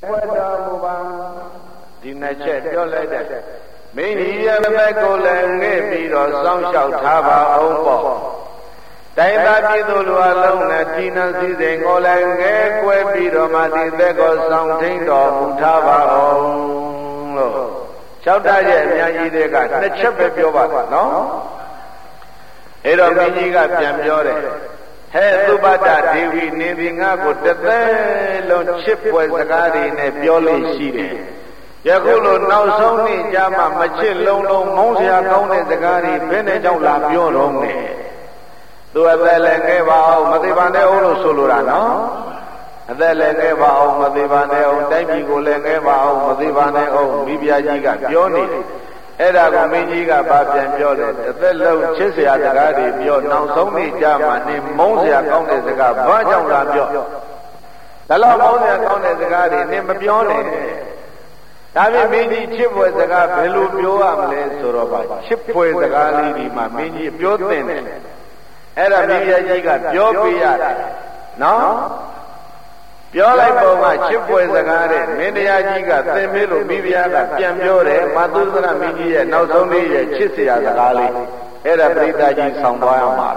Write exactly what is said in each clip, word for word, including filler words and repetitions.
ကွယ်တော်မူပါဒီနှစ်ချက်ပြောလိုက်တဲ့မင်းကြီးရဲ့ဘက်ကိုလည်းငဲ့ပြီးတော့စောင့်ရှောက်ထားပါအောင်ပေါ့တိုင်းသားပြည်သူလူအလုံးနဲ့ဒီနစည်းစိမ်ကိုလည်းငဲ့ကွယ်ပြီးတော့မှဒီသက်ကိုဆောင်ထိန်တော်မူထားပါအောင်လို့လျှောက်တရဲ့အများကြီးတွေကနှစ်ချက်ပဲပြောပါနော်အဲ့တော့မင်းကြီးကပြန်ပြောတယ်ဟဲ့သုဘတဒေဝီနေပြီငါကိုတသက်လုံးချစ်ပွဲစကားတွေနဲ့ပြောလို့ရှိတယ်ယခုလိုနောက်ဆုံးနေ့ကြမှာမချစ်လုံးလုံးမောင်းစရာကောင်းတဲ့စကားတွေဘယ်နဲ့ကြောင့်လာပြောတော့မယ်သူအသက်လည်းငယ်ပါအောင်မသေးပါနဲ့အောင်လို့ဆိုလိုတာနော်အသက်လည်းငယ်ပါအောင်မသေးပါနဲ့အောင်တိုင်းပြည်ကိုလည်းငယ်ပါအောင်မသေးပါနဲ့အောင်မိဖုရားကြီးကပြောနေတယ်အဲ့ဒါကိုမင်းကြီးကဗာပြန်ပြောတယ်အသက်လုံးချစ်စရာစကားတွေပြောနောက်ဆုံးနေ့ကြမှာနေမုန်းစရာကောင်းတဲ့စကားဘာကြောင့်လာပြောဒါလောက်မုန်းစရာကောင်းတဲ့စကားတွေနေမပြောနဲ့ဒါပြင်မင်းကြီးချစ်ဖွယ်စကားဘယ်လိုပြောရမလဲဆိုတော့ဗာချစ်ဖွယ်စကားလေးဒီမှာမင်းကြီးပြောသင့်တယ်အဲ့ဒါမိဖုရားကြီးကပြောပြရတယ်နော်ပြောလိုက်ပုံကချစ်ဖွယ်စကားတဲ့မင်းတရားကြီးကသင်မေးလို့မိဖုရားကပြန်ပြောတယ်မသုဒ္ဓနာမင်းကြီးရဲ့နောက်ဆုံးလေးရဲ့ချစ်စရာစကားလေးအဲ့ဒါပရိသတ်ကြီးဆောင်သွားရမှာ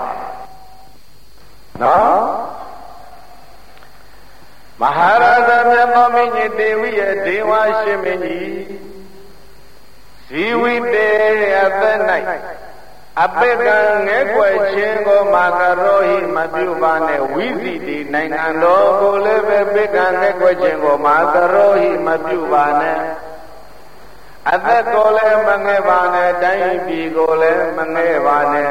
နော်မဟာရသမြတ်သောမင်းကြီးဒေဝိရဲ့ဒေဝရှင်မင်းကြီးဇီဝိတေအသက်၌အပေကံငဲကွယ်ခြင်းကိုမာကရောဟိမပြုပါနဲ့ဝိသီတိနိုင်ငံတော်ကိုလည်းပဲပေကံငဲကွယ်ခြင်းကိုမာကရောဟိမပြုပါနဲ့အသက်ကိုလည်းမငဲပါနဲ့တိုင်းပြည်ကိုလည်းမငဲပါနဲ့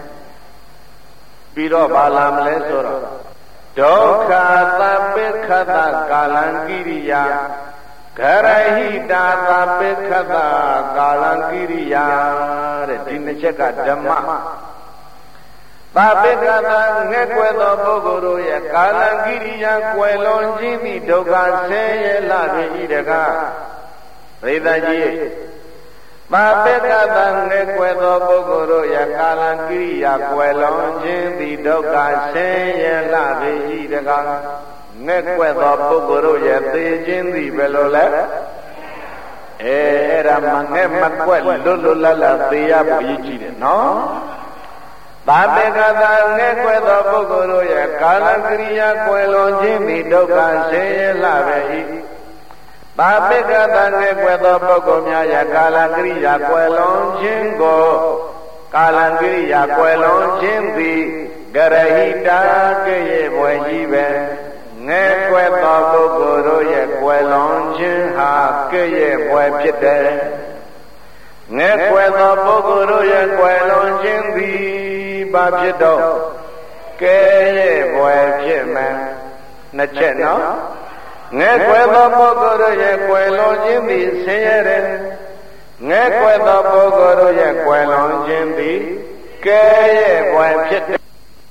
ပြီးတော့ဘာလာမလဲဆိုတော့ဒုက္ခသပိခတကာလံကိရိယာဂရဟိတာသပိခတကာလံကိရိယာတဲ့ဒီနှစ်ချက်ကဓမ္မသပိခတငဲ့ကွယ်သောပုဂ္ဂိုလ်တို့ရဲ့ကာလံကိရိယာကွယ်လွန်ခြင်းသည့်ဒုက္ခဆင်းရဲလာပြီဤတကားပရိသတ်ကြီးသပိခတငဲ့ကွယ်သောပုဂ္ဂိုလ်တို့ရဲ့ကာလံကိရိယာကွယ်လွန်ခြင်းသည့်ဒုက္ခဆင်းရဲလာပြီဤတကားငဲ့ကွယ်သောပုဂ္ဂိုလ်တို့ရဲ့သေခြင်းသည်ဘယ်လိုလဲအဲအဲ့ဒါမငဲ့မကွက်လွတ်လွတ်လပ်လပ်သေရဖို့ရည်ကြည့်တယ်နော်သာပေကသာငဲ့ကွယ်သောပုဂ္ဂိုလ်တို့ရဲ့ကာလကရိယာကွယ်လွန်ခြင်းသည်ဒုက္ခဆင်းရဲလာပဲ၏သာပေကသာငဲ့ကွယ်သောပုဂ္ဂိုလ်များရဲ့ကာလကရိယာကွယ်လွန်ခြင်းကိုကာလကရိယာကွယ်လွန်ခြင်းသည်ဂရဟိတာကရဲ့ဘွယ်ကြီးပဲငဲ့ကွယ်သောပုဂ္ဂိုလ်တို့ရဲ့ကွယ်လွန်ခြင်းဟာကဲ့ရဲ့ဘွယ်ဖြစ်တယ်ငဲ့ကွယ်သောပုဂ္ဂိုလ်တို့ရဲ့ကွယ်လွန်ခြင်းသည်ဘာဖြစ်တော့ကဲ့ရဲ့ဘွယ်ဖြစ်မယ်နှစ်ချက်နော်ငဲ့ကွယ်သောပုဂ္ဂိုလ်တို့ရဲ့ကွယ်လွန်ခြင်းသည်ဆင်းရဲတယ်ငဲ့ကွယ်သောပုဂ္ဂိုလ်တို့ရဲ့ကွယ်လွန်ခြင်းသည်ကဲ့ရဲ့ဘွယ်ဖြစ်တယ်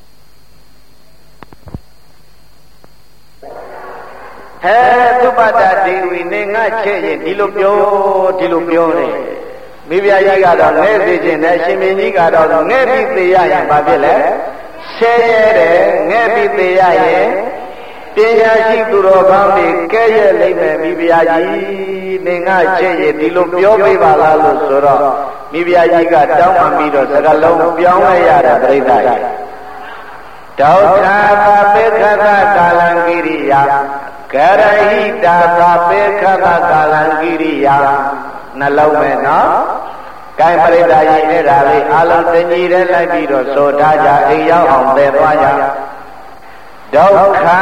ဟဲ့သုဘတဒေဝီနေငါချဲ့ရင်ဒီလိုပြောဒီလိုပြောနေမိဖုရားကြီးကတော့ငဲ့သိခြင်းနဲ့ရှင်မင်းကြီးကတော့ငဲ့ပြီးသေရရင်ဘာဖြစ်လဲဆဲရဲတယ်ငဲ့ပြီးသေရရင်ပညာရှိသူတော်ကောင်းတွေကဲ့ရဲ့လိမ့်မယ်မိဖုရားကြီးနေငါချဲ့ရင်ဒီလိုပြောပေးပါလားလို့ဆိုတော့မိဖုရားကြီးကတောင်းပန်ပြီးတော့စကားလုံးပြောင်းလဲရတာပြိဿကြီးဒုက္ခသပိခတကာလံကိရိယာဂရဟိတာသပေခတကာလံကိရိယာနှလုံးမဲ့နော်။ကိုင်ပရိသတ်ကြီးအဲ့ဒါလေးအလုံးသင်ကြီးတဲ့လိုက်ပြီးတော့ဆိုထားကြအိမ်ရောက်အောင်သိသွားကြဒုက္ခ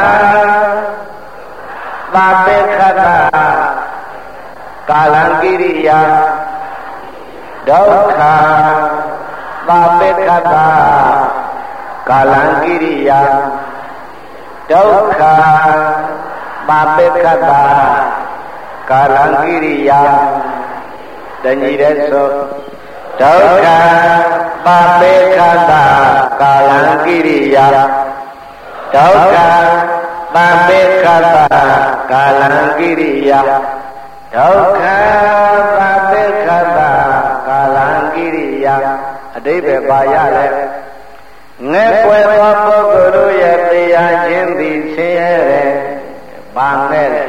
သပေခတကာလံကိရိယာဒုက္ခသပေခတကာလံကိရိယာဒုက္ခပါပေကတာကာလံကိရိယာတဏှိတဲ့ဆိုဒုက္ခပါပေကတာကာလံကိရိယာဒုက္ခပါပေကတာကာလံကိရိယာဒုက္ခပါပေကတာကာလံကိရိယာအဓိပ္ပာယ်ပါရလဲငဲ့ကွယ်သောပုဂ္ဂိုလ်တို့ရဲ့တရားခြင်းသည်ဆင်းရဲတယ်ဘာနဲ့လဲ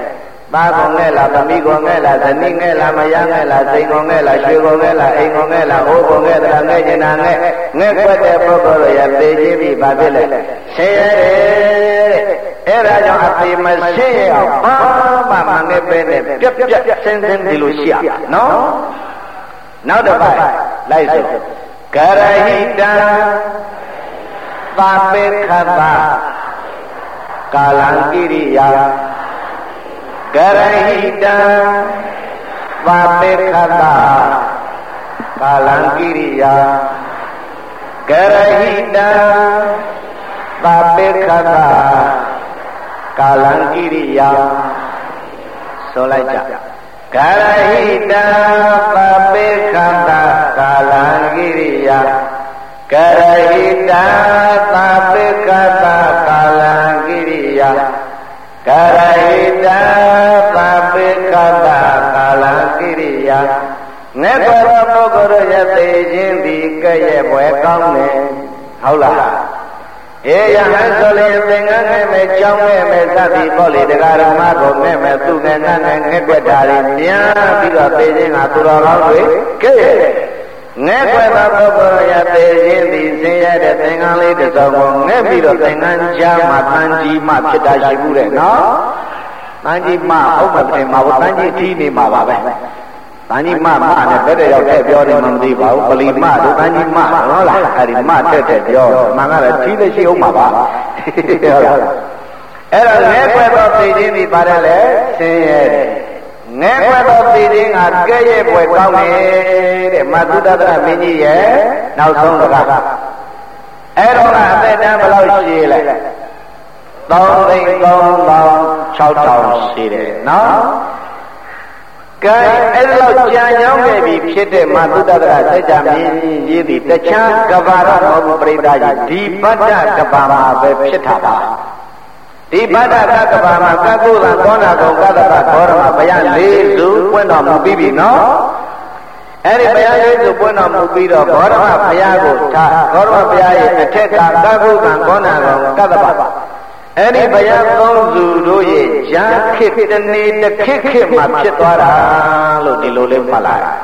သားကောငဲ့လားသမီးကောငဲ့လားဇနီးငဲ့လားမယားငဲ့လားစိန်ကောငဲ့လားရွှေကောငဲ့လားအိမ်ကောငဲ့လားအိုးကောငဲ့လားငဲ့ကျင်နာငဲ့ငဲ့ကွက်တဲ့ပုဂ္ဂိုလ်ရဲ့သိချင်းပြီးဘာဖြစ်လဲဆင်းရဲတယ်အဲ့ဒါကြောင့်အသေးမဆင်းရဲအောင်ဘာမှမငဲ့ပဲနဲ့ပြက်ပြက်ဆင်းဆင်းဒီလိုရှိရနော်နောက်တစ်ပိုက်လိုက်စို့ကရဟိတံသာပေခတကာလံကိရိယာကရဟိတံသာပေခတကာလံကိရိယာကရဟိတံသာပေခတကာလံကိရိယာဆိုလိုက်ကြကရဟိတံသာပေခတကာလံကိရိယာကရဟိတံသာပေခတကာလံကိရိယာကရဟိတံသာပေခတကာလံကိရိယာငဲ့ကောပုဂ္ဂိုလ်ရဲ့သိခြင်းဒီကဲ့ရဲ့ဘွယ်ကောင်းတယ်ဟုတ်လားအေးရဟန်းဆိုလေသင်္ကန်းနဲ့မဲ့ကြောင်းနဲ့မဲ့သတိပေါ့လေတရားဓမ္မကိုနဲ့မဲ့သူနဲ့နဲ့နဲ့ငဲ့ကွက်တာတွေပြန်ပြီးတော့သိခြင်းကသူတော်ကောင်းတွေကဲ့ရဲ့ငဲ့ကွက်သောပုဂ္ဂိုလ်ရဲ့သိခြင်းဒီဆင်းရဲတဲ့သင်္ကန်းလေးတစ်စုံကိုငဲ့ပြီးတော့သင်္ကန်းကြားမှာတန်ကြီးမှဖြစ်တာရှိဘူးတဲ့နော်တန်ကြီးမှဟုတ်မတင်မှာဘူးတန်ကြီးထီးနေမှာပါပဲတန်ကြီးမမနဲ့ဘယ်တဲ့ရောက်တဲ့ပြောတယ်မသိပါဘူးပလီမတို့တန်ကြီးမဟုတ်လားအဲ့ဒီမတက်တဲ့ပြောမှန်ကတော့ထီးလည်းရှိအောင်မှာပါဟုတ်လားအဲ့တော့ငဲ့ကွက်သောသိခြင်းဒီပါတယ်လေဆင်းရဲတယ်ငဲ့ကွက်သောသိခြင်းကကဲ့ရဲ့ပွဲကောင်းတယ်တဲ့မသုတတရမင်းကြီးရဲ့နောက်ဆုံးတကားအဲ့တော့ကအသက်တန်းဘယ်လောက်ရှိလဲသုံးသိန်းသုံးသောင်းခြောက်ထောင်ရှိတယ်နော်ကဲအဲ့လိုကြံရောက်ခဲ့ပြီဖြစ်တဲ့မသုတတရစัจ जा မင်းကြီးသည်တခြားကဘာရမောပရိသတ်ကြီးဒီပတ္တကဘာမှာပဲဖြစ်တာပါဒီပတ္တကဘာမှာကကုသကောနာကုံကတ္တပဂေါရမဘုရားလေးစုပွင့်တော်မူပြီးပြီနော်အဲ့ဒီဘုရားလေးစုပွင့်တော်မူပြီးတော့ဂေါရမဘုရားကိုထားဂေါရမဘုရားရဲ့အထက်ကကကုသကောနာကုံကတ္တပအဲ့ဒီဘုရားသုံးစုတို့ရဲ့ဉာဏ်ခေတ္တနေတခေတ်ခေတ်မှာဖြစ်သွားတာလို့ဒီလိုလေးမှတ်လိုက်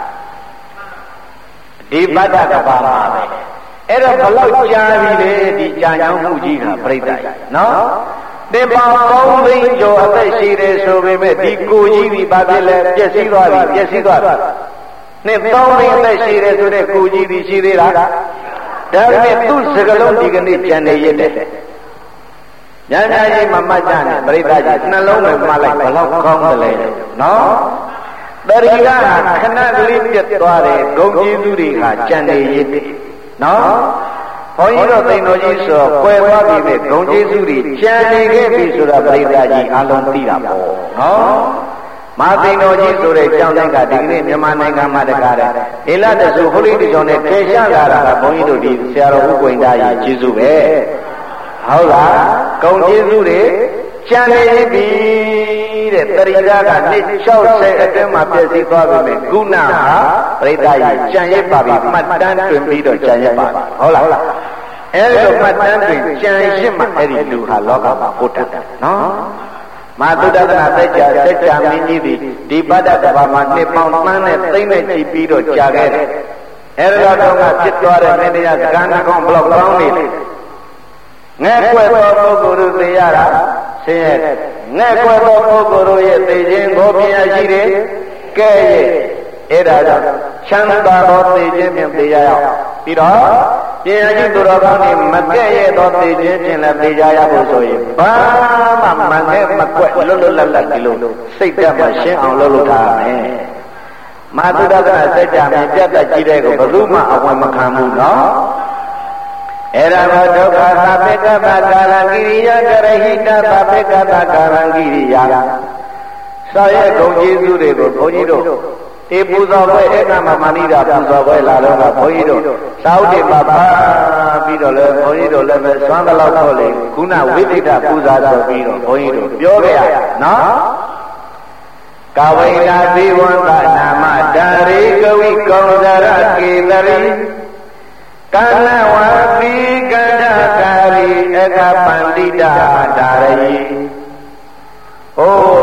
ဒီပတ္တကဘာမှာပဲအဲ့တော့ဘလောက်ကြာပြီလေဒီကြာကြောင်းမှုကြီးကပြိတ္တနော်တင်ပေါင်းသုံးသိန်းကျော်အသက်ရှိတယ်ဆိုပေမဲ့ဒီကိုကြီးဒီဘာဖြစ်လဲပျက်စီးသွားပြီပျက်စီးသွားပြီနှစ်သုံးသိန်းအသက်ရှိတယ်ဆိုတဲ့ကိုကြီးဒီရှိသေးလားဒါပေမဲ့သူ့စကလုံးဒီကနေ့ကြံနေရတဲ့ညညကြီးမမှတ်ကြနဲ့ပြိတ္တကြီးနှလုံးပဲမှတ်လိုက်ဘလောက်ကောင်းတယ်လဲနော်တရိကခဏကလေးပြတ်သွားတယ်ဂုံကျေးဇူးတွေကကြံနေရတဲ့နော်ဘုန်းကြီးတို့သိန်တော်ကြီးဆိုကွယ်သွားပြီတဲ့ဂုံကျေးဇူးတွေကြံနေခဲ့ပြီဆိုတာပြိတ္တကြီးအလုံးသိတာပေါ့နော်မသိန်တော်ကြီးဆိုတဲ့ကျောင်းတိုင်းကဒီကနေ့မြန်မာနိုင်ငံမှာတကားတဲ့ဧလတဆူဟိုလိတကြောင့်နဲ့ထေရှားလာတာကဘုန်းကြီးတို့ဒီဆရာတော်ဦးကိုင်သားကြီးကျေးဇူးပဲဟုတ်လားဂုံကျေးဇူးတွေကြံနေပြီတဲ့တရိယာကနှစ်၆၀အတွင်းမှာပြည့်စည်သွားပြီမယ်ကုဏဟာပြိတ္တကြီးကြံရစ်ပါပြီမှတ်တမ်းတွင်ပြီးတော့ကြံရစ်ပါပြီဟုတ်လားအဲ့ဒီလိုမှတ်တမ်းတွင်ကြံရစ်မှအဲ့ဒီလူဟာလောကမှာဘုဒ္ဓတာနော်မသုတတနာစัจ जा စัจ जा မင်းကြီးသည်ဒီပတ္တကဘာမှာနှစ်ပေါင်းသန်းနဲ့သိမ့်နဲ့ကြည့်ပြီးတော့ကြာခဲ့တယ်အဲ့ဒီတော့ကဖြစ်သွားတဲ့မင်းတရားစကားနှကောင်ဘလောက်ကောင်းနေလဲငဲ့ကွယ်သောပုဂ္ဂိုလ်တို့သိရတာဆင်းရဲငဲ့ကွယ်သောပုဂ္ဂိုလ်တို့ရဲ့သိခြင်းကိုပြရရှိတယ်ကဲရဲ့အဲ့ဒါကြောင့်ချမ်းသာသောသိခြင်းဖြင့်သိရအောင်ပြီးတော့ပြရရှိသူတော်ကောင်းတွေမကဲ့ရဲ့သောသိခြင်းဖြင့်လည်းသိကြရဖို့ဆိုရင်ဘာမှမငဲ့မကွက်လွတ်လွတ်လပ်လပ်ဒီလိုစိတ်ဓာတ်မှရှင်းအောင်လုပ်လို့ထားမယ်မသုဒ္ဓကစัจ जा မြင်ပြတ်တတ်ကြည့်တဲ့ကိုဘယ်သူမှအဝင်မခံဘူးနော်အဲ့ဒါကဒုက္ခသဗ္ဗေကတကာလကိရိယာကရဟိတသဗ္ဗေကတကာလကိရိယာဆောရဂုံကျေးဇူးတွေကိုဘုန်းကြီးတို့ဒီပူဇော်ပွဲဧကမမဏိတာပူဇော်ပွဲလာတော့ကဘုန်းကြီးတို့သာဝတိပပါပြီးတော့လေဘုန်းကြီးတို့လည်းပဲသွမ်းတလောက်တော့လေခုနဝိသိတပူဇာဆိုပြီးတော့ဘုန်းကြီးတို့ပြောခဲ့ရနော်ကဝိနာသီဝန္တနာမဒါရိကဝိကောဇရကေတရိကလဝပိကန္ဓကာရီအကပန္တိတာဒါရီဟိုပပုဂ္ဂို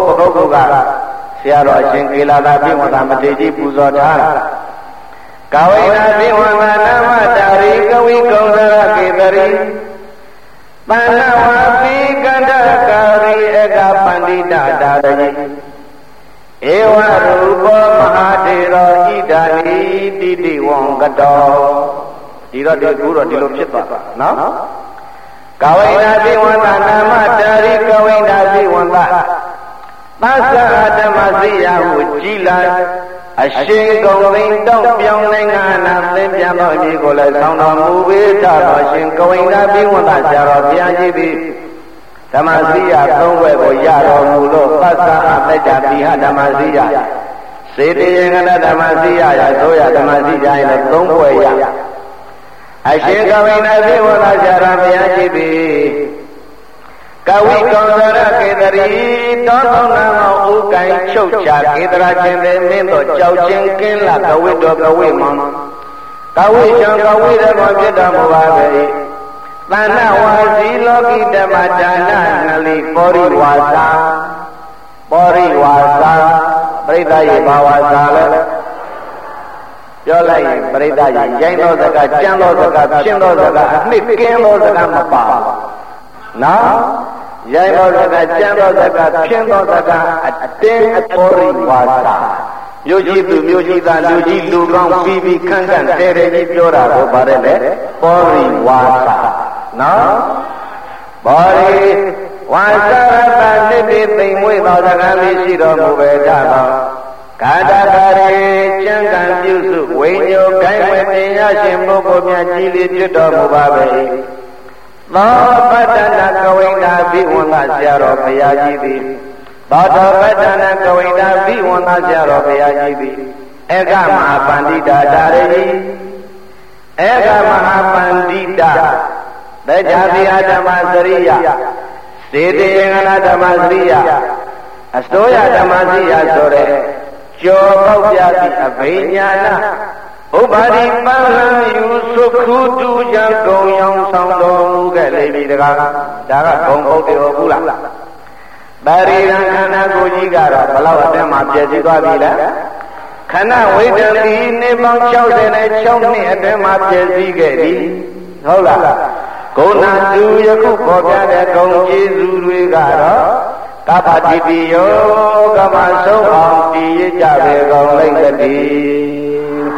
လ်ကဆရာတော်အရှင်ကေလာသာပြိဝန္တာမထေရကြီးပူဇော်ထားတာကဝိနာပြိဝန္တာနာမတာရိကဝိကုံသရကေတရိပန္နဝပိကန္တကာရိအကပန္တိတတာရိဧဝရူပမဟာတေရောဣဒာနိတိတိဝံကတောဒီတော့ဒီကူတော့ဒီလိုဖြစ်သွားနော်ကဝိနာပြိဝန္တာနာမတာရိကဝိနာပြိဝန္တာသစ္စာဓမ္မစိယဟုကြည်လာအရှင်ကုန်သိန်းတောင်းပြောင်းနိုင်ငံနာသင်ပြန်သောအမည်ကိုလည်းဆောင်းတော်မူပေးထတော်ရှင်ကဝိနာပြိဝန္တာဆရာတော်ဘုရားကြီးသည်ဓမ္မစိယသုံးဘွယ်ကိုရတော်မူလို့သစ္စာအတ္တပိဟဓမ္မစိယစေတယေကဓမ္မစိယရဆိုရဓမ္မစိယရဲ့သုံးဘွယ်ရအရှင်ကဝိနာပြိဝန္တာဆရာတော်ဘုရားကြီးသည်ကဝိကောသရကေတရီတောသောနာမောဥကိုင်ချုပ်ချကေတရာချင်းသည်မင်းတို့ကြောက်ချင်းကင်းလာကဝိတော်ကဝိမောကဝိချံကဝိရမောဖြစ်တော်မူပါပေ၏သန္နဝါစီလောကိဓမ္မဒါနနလိပောရိဝါစာပောရိဝါစာပရိသတ်ရေဘာဝါစာလဲပြောလိုက်ရင်ပရိသတ်ရေရိုင်းသောစကားကြမ်းသောစကားဖြင်းသောစကားအနှစ်ကင်းသောစကားမပါဘူးနော်ရိုင်းသောစကားကြမ်းသောစကားဖြင်းသောစကားအတင်းအပေါ်ရိဝါစာမြို့ကြီးသူမြို့ကြီးသားလူကြီးလူကောင်းပြီးပြီးခန့်ခန့်တဲတဲကြီးပြောတာကိုပါတယ်လေပေါ်ရိဝါစာနော်ပေါ်ရိဝါစာရတနိတိသိမ်မွေ့သောစကားလေးရှိတော်မူပေကြသောကာတကာရေကျမ်းဂန်ပြုစုဝိညိုကိုင်းဝေတင်ရရှင်ပုဂ္ဂိုလ်များကြီးလေးဖြစ်တော်မူပါပေ၏သောပတ္တနာကဝိန္ဒာဘိဝန္ဒဆရာတော်ဘုရားကြီးသည်သောတောပတ္တနာကဝိန္ဒာဘိဝန္ဒဆရာတော်ဘုရားကြီးသည်ဧကမဟာပန္တိတာဒါရိဧကမဟာပန္တိတာသစ္စာတိဓမ္မစရိယစေတေယငနာဓမ္မစရိယအစိုးရဓမ္မစရိယဆိုတဲ့ကျော်ပေါက်ပြသည့်အဘိညာဏဥပါရိပံယူစုခုတုကြကုံရောင်ဆောင်တော်မူခဲ့လေပြီတကားဒါကဂုံပုတ်တယ်ဟုတ်ဘူးလားပါရိရံခန္ဓာကိုယ်ကြီးကတော့ဘလောက်အတင်းမှပြည့်စည်သွားပြီလဲခန္ဓာဝိတ္တတိနေပေါင်း၆၆နှစ်အတွင်းမှာပြည့်စည်ခဲ့ပြီဟုတ်လားဂုဏသူယခုပေါ်ပြတဲ့ဂုံကျေးဇူးတွေကတော့ကပ္ပတိပိယောကမ္မဆုံးအောင်တည်ရကြပေကုန်လိမ့်သတည်း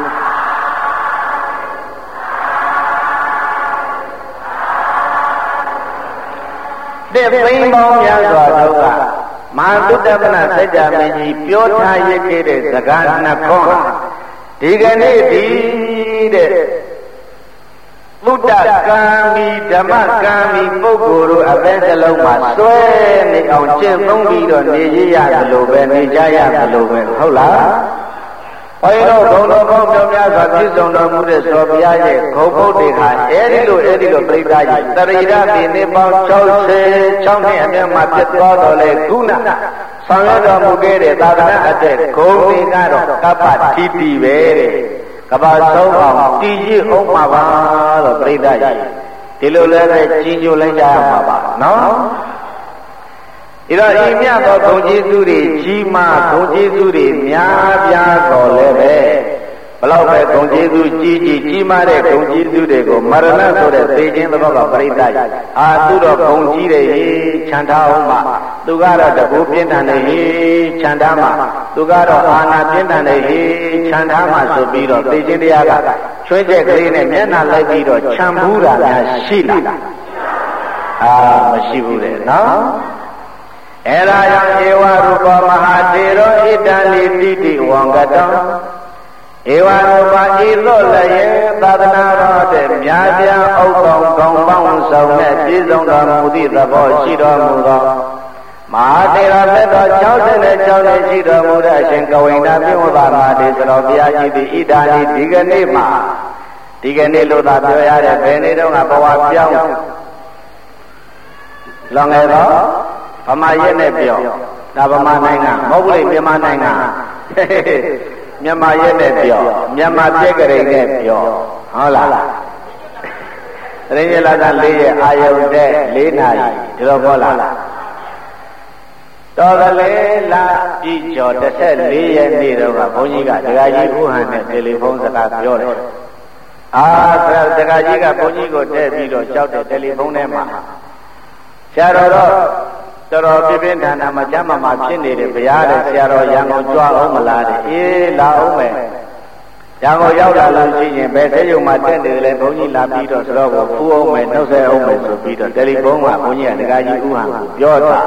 တဲ့သိမ်းပေါင်းများစွာတို့ကမဟာသုတ္တပနစัจ जा မင်းကြီးပြောထားရခဲ့တဲ့စကားနှစ်ခွန်းဒီကနေ့ဒီတဲ့သုတ္တကံမီဓမ္မကံမီပုဂ္ဂိုလ်တို့အပဲနှလုံးမှာစွဲနေအောင်ကျင့်သုံးပြီးတော့နေရရတယ်လို့ပဲနေကြရတယ်လို့ပဲဟုတ်လားဘုရားတို့ဘုံတော်ကောင်းများစွာပြည့်စုံတော်မူတဲ့သောဘုရားရဲ့ဂုဏ်ဘုဒ္ဓေဟာအဲဒီလိုအဲဒီလိုပြိဿကြီးတရိရတိနေပေါင်း၆၆နှစ်အမြတ်မှာဖြစ်သွားတော်လဲခုနဆောင်ရတော်မူခဲ့တဲ့သာသနာအတဲ့ဂုဏ်တွေကတော့ကပ္ပတိပိပဲတဲ့ကဘာဆုံးအောင်တည်ရအောင်မှာပါလို့ပြိဿကြီးဒီလိုလည်းပဲကြီးညိုလိုက်ကြရမှာပါနော်ဤတော့ဤမြတ်သောဂုဏ်ကျေးဇူးတွေကြီးမားဂုဏ်ကျေးဇူးတွေများပြားတော်လည်းပဲဘလောက်ပဲဂုဏ်ကျေးဇူးကြီးကြီးကြီးမားတဲ့ဂုဏ်ကျေးဇူးတွေကိုမရဏဆိုတဲ့သေခြင်းသဘောကပြိဿကြီးအာသူတော့ဂုဏ်ကြီးတယ်ဟေးခြံထားအောင်မှာသူကတော့တကူပြင်းထန်တယ်ဟေးခြံထားမှာသူကတော့အာနာပြင်းထန်တယ်ဟေးခြံထားမှာဆိုပြီးတော့သေခြင်းတရားကချွင်းချက်ကလေးနဲ့မျက်နှာလိုက်ပြီးတော့ခြံဘူးတာများရှိလားအာမရှိဘူးလေနော်အဲဒါကြောင့်ဧဝရူပမဟာတေရောဣတံလိတိတိဝံကတောဧဝရူပဤသို့လည်းသာသနာတော်တဲ့မြာပြာဥက္ကောင်ကောင်းပေါင်းဆောင်နဲ့ပြည့်စုံတော်မူသည့်သဘောရှိတော်မူသောမဟာတေရသက်တော်၆၆နှစ်ရှိတော်မူတဲ့အရှင်ကဝိန္ဒပြိဝန္ဒမဟာတေသတော်ဘုရားကြီးသည်ဣဒာလိဒီကနေ့မှာဒီကနေ့လို့သာပြောရတဲ့ဘယ်နေ့တော့ကဘဝပြောင်းလောင်ငယ်တော့ဗမာရက်နဲ့ပြောဒါဗမာနိုင်ငံမဟုတ်ဘူးလေမြန်မာနိုင်ငံမြန်မာရက်နဲ့ပြောမြန်မာပြက်ကလေးနဲ့ပြောဟုတ်လားတရင်ရလာတာ၄ရက်အာယုန်တဲ့၄နာရီဒီလိုပြောလားတော်ကလေးလာပြီးကျော်တစ်ဆက်လေးရက်နေ့တော့ကဘုန်းကြီးကဒကာကြီးဥဟန်နဲ့တယ်လီဖုန်းစကားပြောတယ်အာဒကာကြီးကဘုန်းကြီးကိုတဲ့ပြီးတော့ကြောက်တဲ့တယ်လီဖုန်းထဲမှာဆရာတော်တော့တော်တော်ပြပြင်းထန်ထန်မကြမ်းမမှဖြစ်နေတယ်ဗျာတဲ့ဆရာတော်ရန်ကုန်ကြွအောင်မလားတဲ့အေးလာအောင်မယ်ရန်ကုန်ရောက်လာလို့ရှိရင်ဘယ်သေးုံမှာတက်နေတယ်လဲဘုန်းကြီးလာပြီးတော့ဆိုတော့ကိုဖူးအောင်မယ်နှုတ်ဆက်အောင်မယ်ဆိုပြီးတော့တယ်လီဖုန်းကဘုန်းကြီးကဒကာကြီးဥဟန်ကိုပြောတာ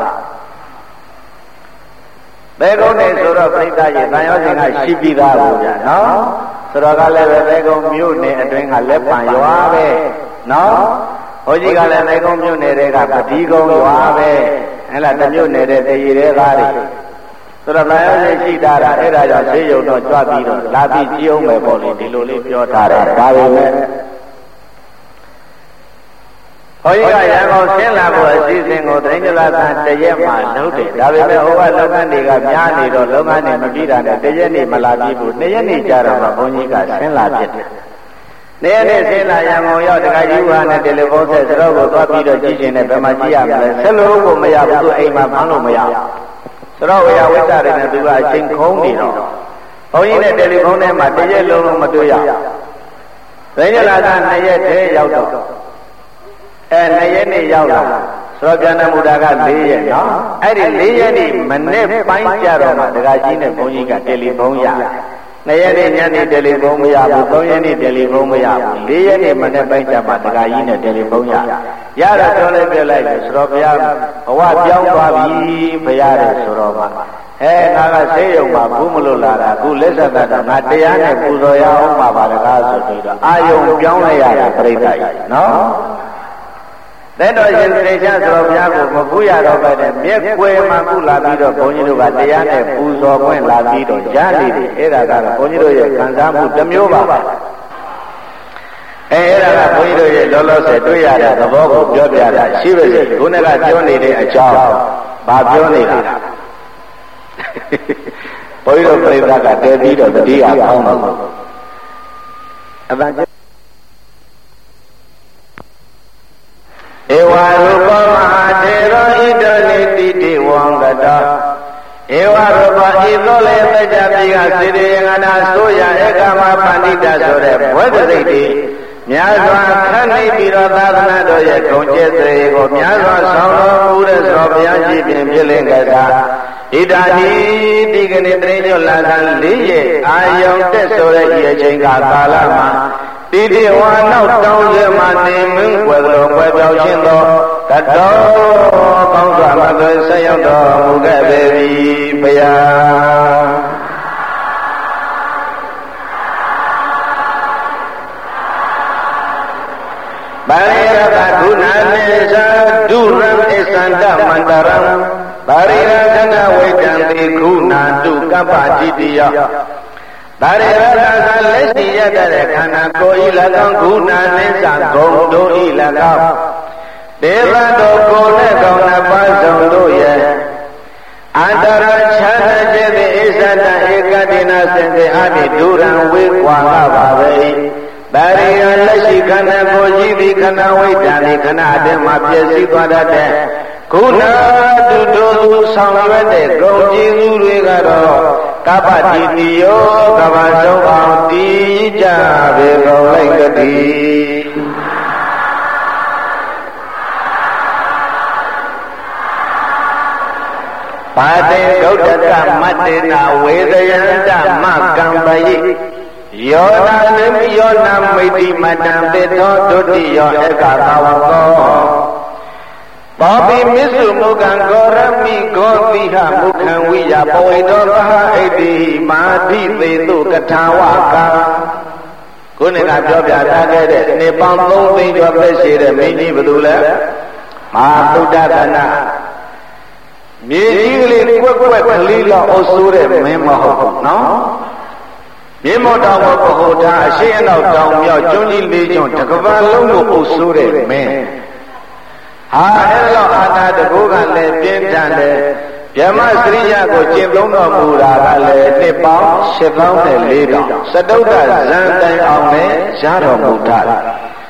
ဘယ်ကုန်းနေဆိုတော့ပြိဿရဲ့တန်ရောစဉ်ကရှိပြီးသားဘူးဗျာနော်ဆိုတော့ကလည်းပဲဘယ်ကုန်းမြို့နယ်အတွင်းကလက်ပံရွာပဲနော်ဘုန်းကြီးကလည်းဘယ်ကုန်းမြို့နယ်တွေကပတိကုန်းရွာပဲအဲ့လားတမြို့နယ်တဲ့တရေတဲ့သားတွေဆိုတော့တန်ရောစဉ်ရှိတာအဲ့ဒါကြောင့်ဈေးရုံတော့ကြွပြီးတော့လာပြီးကြည့်အောင်ပဲပေါ့လေဒီလိုလေးပြောထားတယ်ဒါပေမဲ့ဘုန်းကြီးကရန်ကုန်ဆင်းလာဖို့အစီအစဉ်ကိုတိုင်းကြလာသံတရက်မှလုပ်တယ်ဒါပေမဲ့ဟိုကလုပ်ငန်းတွေကများနေတော့လုပ်ငန်းတွေမပြီးတာနဲ့တရက်နေမလာပြီးဘူးနှစ်ရက်နေကြတော့ဘုန်းကြီးကဆင်းလာဖြစ်တယ်နှစ်ရက်နေဆင်းလာရန်ကုန်ရောက်တခါကြီးဝါနဲ့တယ်လီဖုန်းဆက်စတော့ကိုသွားပြီးတော့ကြည့်ရှင်နဲ့ဘယ်မှာကြည့်ရမလဲဆက်လို့ကိုမရဘူးသူအိမ်မှာဖမ်းလို့မရစတော့ဝေယဝိတ္တတွေနဲ့သူကအချိန်ခုံးနေတော့ဘုန်းကြီးနဲ့တယ်လီဖုန်းထဲမှာတရက်လုံးလုံးမတွေ့ရတိုင်းကြလာသံနှစ်ရက်တည်းရောက်တော့အဲနှစ်ရက်နေ့ရောက်လာဆိုတော့ပြန်တော်မူတာက၄ရက်နော်အဲ့ဒီ၄ရက်နေ့မနေ့ပိုင်းကြတော့မှဒကာကြီးနဲ့ဘုန်းကြီးကတယ်လီဖုန်းရနှစ်ရက်နေ့ညနေတယ်လီဖုန်းမရဘူးသုံးရက်နေ့တယ်လီဖုန်းမရဘူး၄ရက်နေ့မနေ့ပိုင်းကြမှဒကာကြီးနဲ့တယ်လီဖုန်းရရတော့ပြောလိုက်ပြလိုက်တယ်ဆိုတော့ဘုရားဘဝပြောင်းသွားပြီဘုရားတဲ့ဆိုတော့မှအဲငါကဆေးရုံမှာဘူးမလို့လာတာအခုလက်ဆက်တတ်ငါတရားနဲ့ပူဇော်ရအောင်ပါပါတကားဆိုပြီးတော့အာယုံပြောင်းလိုက်ရတာပြိဿကြီးနော်တဲ့တော်ရှင်သေချာဆိုတော့ဘုရားကိုမကူရတော့ပဲတဲ့မြက်ွယ်မှာကုလာပြီးတော့ဘုန်းကြီးတို့ကတရားနဲ့ပူဇော်ခွင့်လာပြီးတော့ရနေတယ်အဲ့ဒါကတော့ဘုန်းကြီးတို့ရဲ့ခံစားမှုတစ်မျိုးပါပါအဲအဲ့ဒါကဘုန်းကြီးတို့ရဲ့လောလောဆယ်တွေ့ရတဲ့သဘောကိုပြောပြတာရှိပါစေခုနကပြောနေတဲ့အကြောင်းဘာပြောနေတာဘုန်းကြီးတို့ပြိဿကတည်ပြီးတော့တတိယအောင်းတော့အပန်းဧဝရူပမဟာတေရောဣတလိတိတိဝံကတောဧဝရူပဤသို့လည်းတကြပြီကစေတေယငနာဆိုရဧကမပဏိတဆိုတဲ့ဘဝတ္တိတိများစွာခန့်နေပြီးတော့သာသနာတော်ရဲ့ဂုဏ်ကျေးဇူးကိုများစွာဆောင်တော်မူတဲ့သောဘုရားကြီးဖြင့်ဖြစ်လင်ကြတာဣဒာတိဒီကနေ့တရင်ကျော်လာတာလေးရဲ့အာယုံတက်ဆိုတဲ့ဒီအချိန်ကကာလမှာတိတိဝါနောက်တောင်းရမှနေမင်းွယ်တော်ွယ်ပြောင်းခြင်းသောတတော်ကောင်းစွာမသွေဆက်ရောက်တော်မူခဲ့ပေပြီဘုရားဗာရိရတဂုဏနေသဒုရံဣသန္တမန္တရံဗာရိရသနဝိတံတိဂုဏတုကပ္ပတိတိယဒါရရကလက်ရှိရတဲ့ခန္ဓာကိုယ်ဤ၎င်းဂုဏနိစ္စဂုံတို့ဤ၎င်းဒေဝတို့ကိုယ်နဲ့ကောင်းတဲ့ပါဆုံးတို့ရဲ့အတ္တရချမ်းသာခြင်းသည်ဣသတဧကတိနာစင်စေအတိဒုရံဝေကွာပါပဲဒါရရလက်ရှိခန္ဓာကိုယ်ကြီးသည်ခန္ဓာဝိတ္တသည်ခဏအတွင်းမှာပြည့်စည်သွားတတ်တဲ့ခုနတုတို့သူဆောင်ရွက်တဲ့ဂုံကျေးဇူးတွေကတော့ကပ္ပတိတိယောကပ္ပဆုံးအောင်တည်ကြပေကုန်လိုက်တည်းပါတိဂௌတကမတ္တေနာဝေဒယန္တမကံပယိယောနာနိမိယောနာမိတိမတံပေသောဒုတိယောဧကသာဝကောဘောပိမစ္စုမုကံဂောရမိဂောတိဟမုခံဝိယပဝိတောသဟဣတိမာတိသေတုကထာဝကံခုနကပြောပြထားခဲ့တဲ့နေပေါင်းသုံးသိန်းကျော်သက်ရှိတဲ့မင်းကြီးဘယ်သူလဲမဟာသုဒ္ဓသနာမြေကြီးကလေးကွက်ကွက်ကလေးလောက်အုပ်ဆိုးတဲ့မင်းမဟုတ်ဘူးနော်မြေမောတောင်ဘုဟောထားအရှိအနောက်တောင်မြောက်ကျွန်းကြီးလေးကျွန်းတစ်ကမ္ဘာလုံးကိုအုပ်ဆိုးတဲ့မင်းဟာအဲ့လိုအာနာတကူကလည်းပြင်းထန်တယ်ဗျမစရိယကိုကျင့်သုံးတော်မူတာကလည်းနှစ်ပေါင်းရှစ်သောင်းနဲ့လေးတောင်စတုတ္တဇန်တိုင်အောင်နဲ့ရတော်မူထားတယ်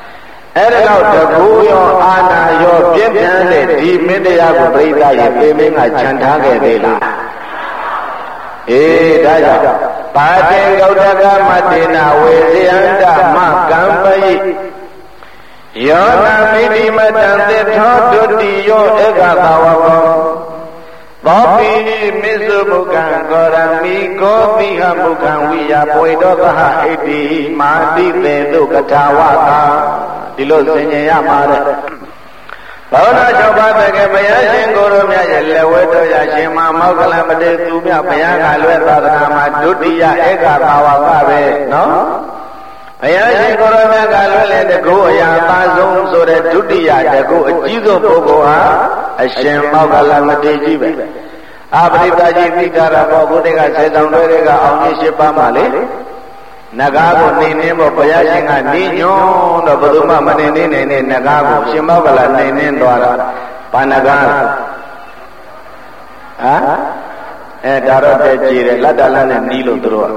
အဲ့ဒါတော့တကူရောအာနာရောပြည့်ပြန်းတဲ့ဒီမင်းတရားကိုပြိဿရဲ့ပေမင်းကခြံထားခဲ့သေးလားအေးဒါကြောင့်ပါတိဂௌတကမတေနဝေဇယန္တမကံပယိယောနာမိတိမတံသေထောဒုတိယောဧကသာဝကောသောပိမစ္ဆုမုခံကောရမိကောပိဟမုခံဝိယပွေတောသဟဣတိမာတိသေတုကထာဝကာဒီလိုသင်ញင်ရမှာတဲ့ဘောဓ၆ပါးတကယ်ဘုရားရှင်ကိုရောမြတ်ရဲ့လက်ဝဲတော်ရရှင်မမောက္ကလမတေသူမြဘုရားကလွဲသာသနာမှာဒုတိယဧကသာဝကပဲနော်ဘုရားရှင်ကိုရောမြတ်ကလွဲလေတကူအရာအပါဆုံးဆိုတဲ့ဒုတိယတကူအကြီးဆုံးပုဂ္ဂိုလ်ဟာအရှင်မောက္ကလမတေကြီးပဲအပရိသကြီးသိကြတာပေါ့ဘုရားကဆေဆောင်တွေကအောင်ကြီး၈ပါးမှလေနဂါးကိုနေနေဖို့ဘုရားရှင်ကနေညွန်းတော့ဘယ်သူမှမနေနေနိုင်တဲ့နဂါးကိုရှင်မောက္ကလနေနေသွားတာဘာနဂါးဟမ်အဲဒါတော့တည်းကြည်တယ်လက်တလန်းနဲ့နီးလို့သူတို့က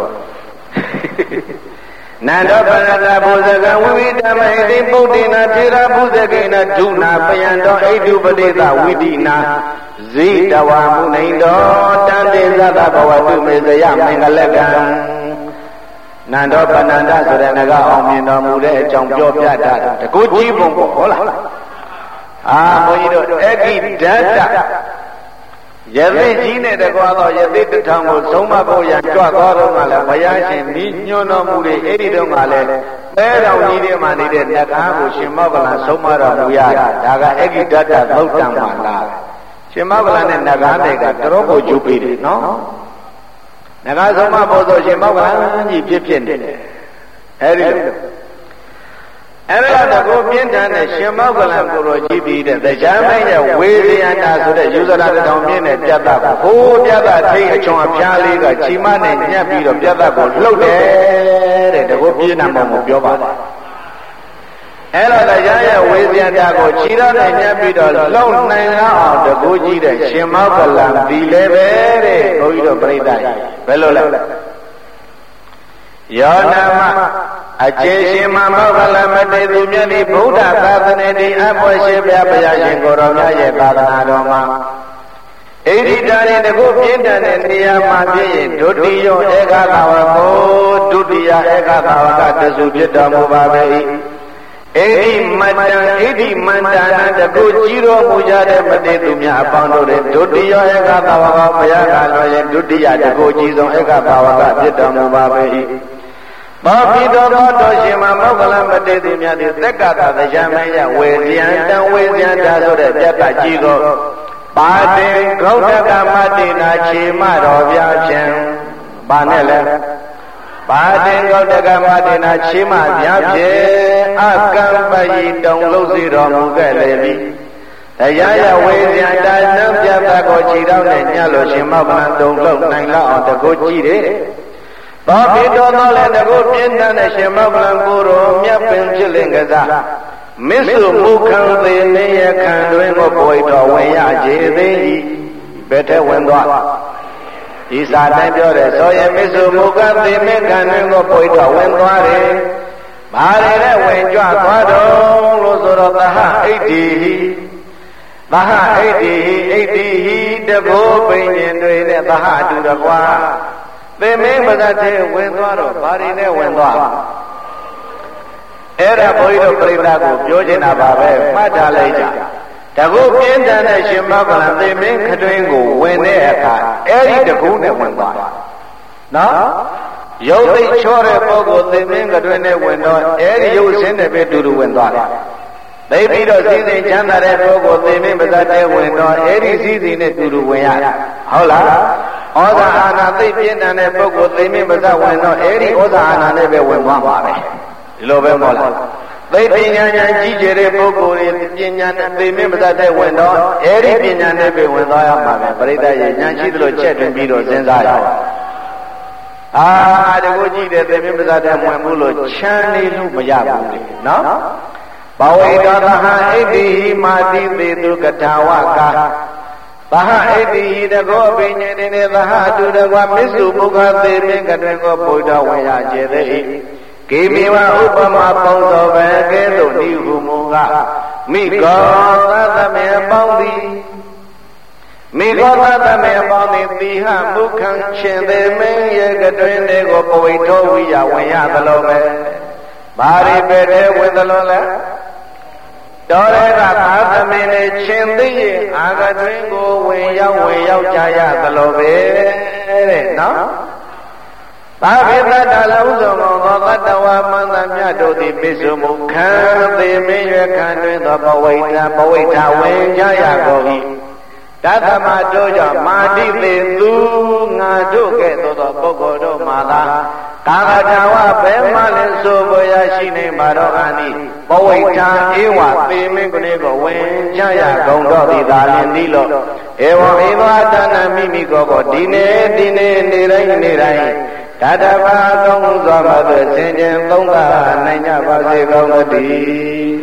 နန္ဒောပရတဘုဇကဝိဝိတမဟိတိပုဒ္ဒိနာထေရဘုဇကိနဒုနာပယံတောဣတုပတိသဝိတိနာဇိတဝမုနိတောတံတေသတဘဝတုမေဇယမင်္ဂလကံနန္ဒောပနန္ဒဆိုတဲ့ငါကအောင်မြင်တော်မူတဲ့အကြောင်းပြောပြတာတကူကြီးပုံပေါ့ဟုတ်လားအာဘုန်းကြီးတို့အဂိဒတ္တယသိကြီးနဲ့တကွာသောယသိတထောင်ကိုဆုံးမဖို့ရန်ကြွသွားတော့မှလည်းဘုရားရှင်ဤညွှန်တော်မူတဲ့အဲ့ဒီတော့မှလည်းပဲတော်ကြီးတွေမှနေတဲ့နဂါးကိုရှင်မောက္ကလဆုံးမတော်မူရတာဒါကအဂိဒတ္တသုတ်တံမှာလားရှင်မောက္ကလနဲ့နဂါးတွေကတော်တော်ကိုကျူပေးတယ်နော်နဂါးဆုံးမဖို့ဆိုရှင်မောက္ကလကြီးဖြစ်ဖြစ်နေတယ်အဲ့ဒီအဲ့ဒါတော့ကိုပြင်းထန်တဲ့ရှင်မောက္ကလကိုရောကြည့်ပြီးတဲ့တရားမိုင်းရဲ့ဝေဇယန္တာဆိုတဲ့ယူဇရာတောင်ပြင်းတဲ့ပြတ်တာကိုဟိုးပြတ်တာထိတ်အချွန်အဖျားလေးကချီမနဲ့ညက်ပြီးတော့ပြတ်တာကိုလှုပ်တယ်တဲ့တကိုပြင်းနာမောင်ကိုပြောပါတယ်အဲ့တော့တရားရဲ့ဝေဇယန္တာကိုခြေတော်နဲ့ညက်ပြီးတော့လှုပ်နိုင်အောင်တကိုကြည့်တဲ့ရှင်မောက္ကလဒီလည်းပဲတဲ့ဘုန်းကြီးတို့ပြိဿဘယ်လိုလဲယောနာမအကျေရှင်မမောက္ကလမတေသူမြတ်ဒီဗုဒ္ဓသာသနာတိအဘောရှိပြဘုရားရှင်ကိုရောမြတ်ရဲ့သာသနာတော်မှာဣရိတာရင်တခုပြင်းထန်တဲ့နေရာမှာဖြစ်ရင်ဒုတိယဧကသာဝကိုဒုတိယဧကသာဝကတစုဖြစ်တော်မူပါပဲဣတိမတ္တံဣတိမန္တနာတခုကြီးတော်မူကြတဲ့မတေသူများအပေါင်းတို့ဒုတိယဧကသာဝကဘုရားကတော်ရဲ့ဒုတိယတခုကြီးဆုံးဧကသာဝကဖြစ်တော်မူပါပဲဘောပိတော်သောတော်ရှင်မမောက္ကလမတေသူများသည်သက္ကတာတရားမယဝေဇယံတံဝေဇယံတာဆိုတဲ့ပြတ်တာကြီးကိုပါတိဂௌတကမတိနာခြေမတော်ပြဖြင့်ဘာနဲ့လဲပါတိဂௌတကမတိနာခြေမပြဖြင့်အကံပယိတုံလို့စီတော်မူခဲ့လေပြီတရားရဝေဇယံတာနံပြတ်တာကိုခြေတော်နဲ့ညလို့ရှင်မောက္ကလတုံလို့နိုင်လောက်အောင်တကုတ်ကြီးတယ်သောပိတော်သောလည်းတကုပြင်းထန်တဲ့ရှင်မောက္ကလကိုရောမြတ်ပင်ဖြစ်လင်ကစားမစ္ဆုမုခံသေးနေရခံတွင်ကိုပွေတော်ဝင်ရခြေသေး၏ဘယ်ထဲဝင်သွားဒီစာတိုင်းပြောတယ်ဆိုရင်မစ္ဆုမုခံသေးမေခံတွင်ကိုပွေတော်ဝင်သွားတယ်ဘာတွေနဲ့ဝင်ကြွသွားတော်လို့ဆိုတော့သဟဣတိဟိသဟဣတိဟိဣတိဟိတကုပိဉ္ဉ်တွေနဲ့သဟတူတကွာသေမင်းပဇတ်သေးဝင်သွားတော့ဘာတွေနဲ့ဝင်သွားအဲ့ဒါဘုန်းကြီးတို့ပြိဿကိုပြောချင်တာပါပဲမှတ်ထားလိုက်ကြတကုပြင်းထန်တဲ့ရှင်မောက္ကလသေမင်းခတွင်းကိုဝင်တဲ့အခါအဲ့ဒီတကုနဲ့ဝင်သွားနော်ရုပ်သိချောတဲ့ပုဂ္ဂိုလ်သေမင်းခတွင်းနဲ့ဝင်တော့အဲ့ဒီရုပ်ဆင်းတဲ့ပဲတူတူဝင်သွားတယ်သိပြီးတော့စည်းစိမ်ချမ်းသာတဲ့ပုဂ္ဂိုလ်သေမင်းပဇတ်သေးဝင်တော့အဲ့ဒီစည်းစိမ်နဲ့တူတူဝင်ရဟုတ်လားဩဇာအာဏာသိပြင်းထန်တဲ့ပုဂ္ဂိုလ်သိမင်းပဇတ်ဝင်တော့အဲ့ဒီဩဇာအာဏာနဲ့ပဲဝင်သွားပါပဲဒီလိုပဲမဟုတ်လားသိပညာဉာဏ်ကြီးကျယ်တဲ့ပုဂ္ဂိုလ်တွေပညာနဲ့သိမင်းပဇတ်တဲ့ဝင်တော့အဲ့ဒီပညာနဲ့ပဲဝင်သွားရမှာပဲပရိသတ်ရဲ့ဉာဏ်ရှိသလိုချက်တွင်ပြီးတော့စဉ်းစားရအောင်အာတကူကြည့်တဲ့သိမင်းပဇတ်တဲ့ဝင်မှုလို့ချမ်းနေလို့မရဘူးလေနော်ဘဝိတောသဟဣတိဟိမာတိသေတုကထာဝကာသဟဣတိဟိတကောပိညေနေသဟတုတကွာမစ္ဆုမုခသေမင်းကတွင်ကိုဘုဒ္ဓဝေယကျေသေးဣကေမီဝဥပမာပေါင်းသောပဲကဲ့သို့ဤဟုမူကားမိကောသတ္တမေပေါင်းသည်မိကောသတ္တမေပေါင်းသည်တိဟမုခံရှင်သေးမင်းရဲ့ကတွင်တွေကိုပဝိထောဝိယဝင်ရသလိုပဲဘာရိပဲတဲ့ဝင်သလိုလဲတော်ရဲကသာသမင်းနဲ့ရှင်သိရဲ့အာကတွင်ကိုဝင်ရောက်ဝင်ရောက်ကြရသလိုပဲတဲ့နော်ဘာဝိတ္တလုံးစုံသောသတ္တဝါမန္တမြတ်တို့သည်ပိစုမူခံသေးမင်းရဲ့ခံတွင်သောပဝိတ္တပဝိတ္တဝင်ကြရကုန်၏တသမတို့ကြောင့်မာတိသေသူငါတို့ကဲ့သို့သောပုဂ္ဂိုလ်တို့မှာသာကာကထာဝဘယ်မှလည်းဆိုပေါ်ရရှိနေမှာတော့အာနိပဝိဋ္ဌာဧဝသေမင်းကနေကိုဝင်ကြရကုန်တော့သည်သာလင်သည်လို့ဧဝံဧဝတဏမိမိကိုကိုဒီနေ့ဒီနေ့နေတိုင်းနေတိုင်းတတဘာကောင်းစွာပါသွေဆင်ခြင်သုံးသာနိုင်ကြပါစေကောင်းသတည်း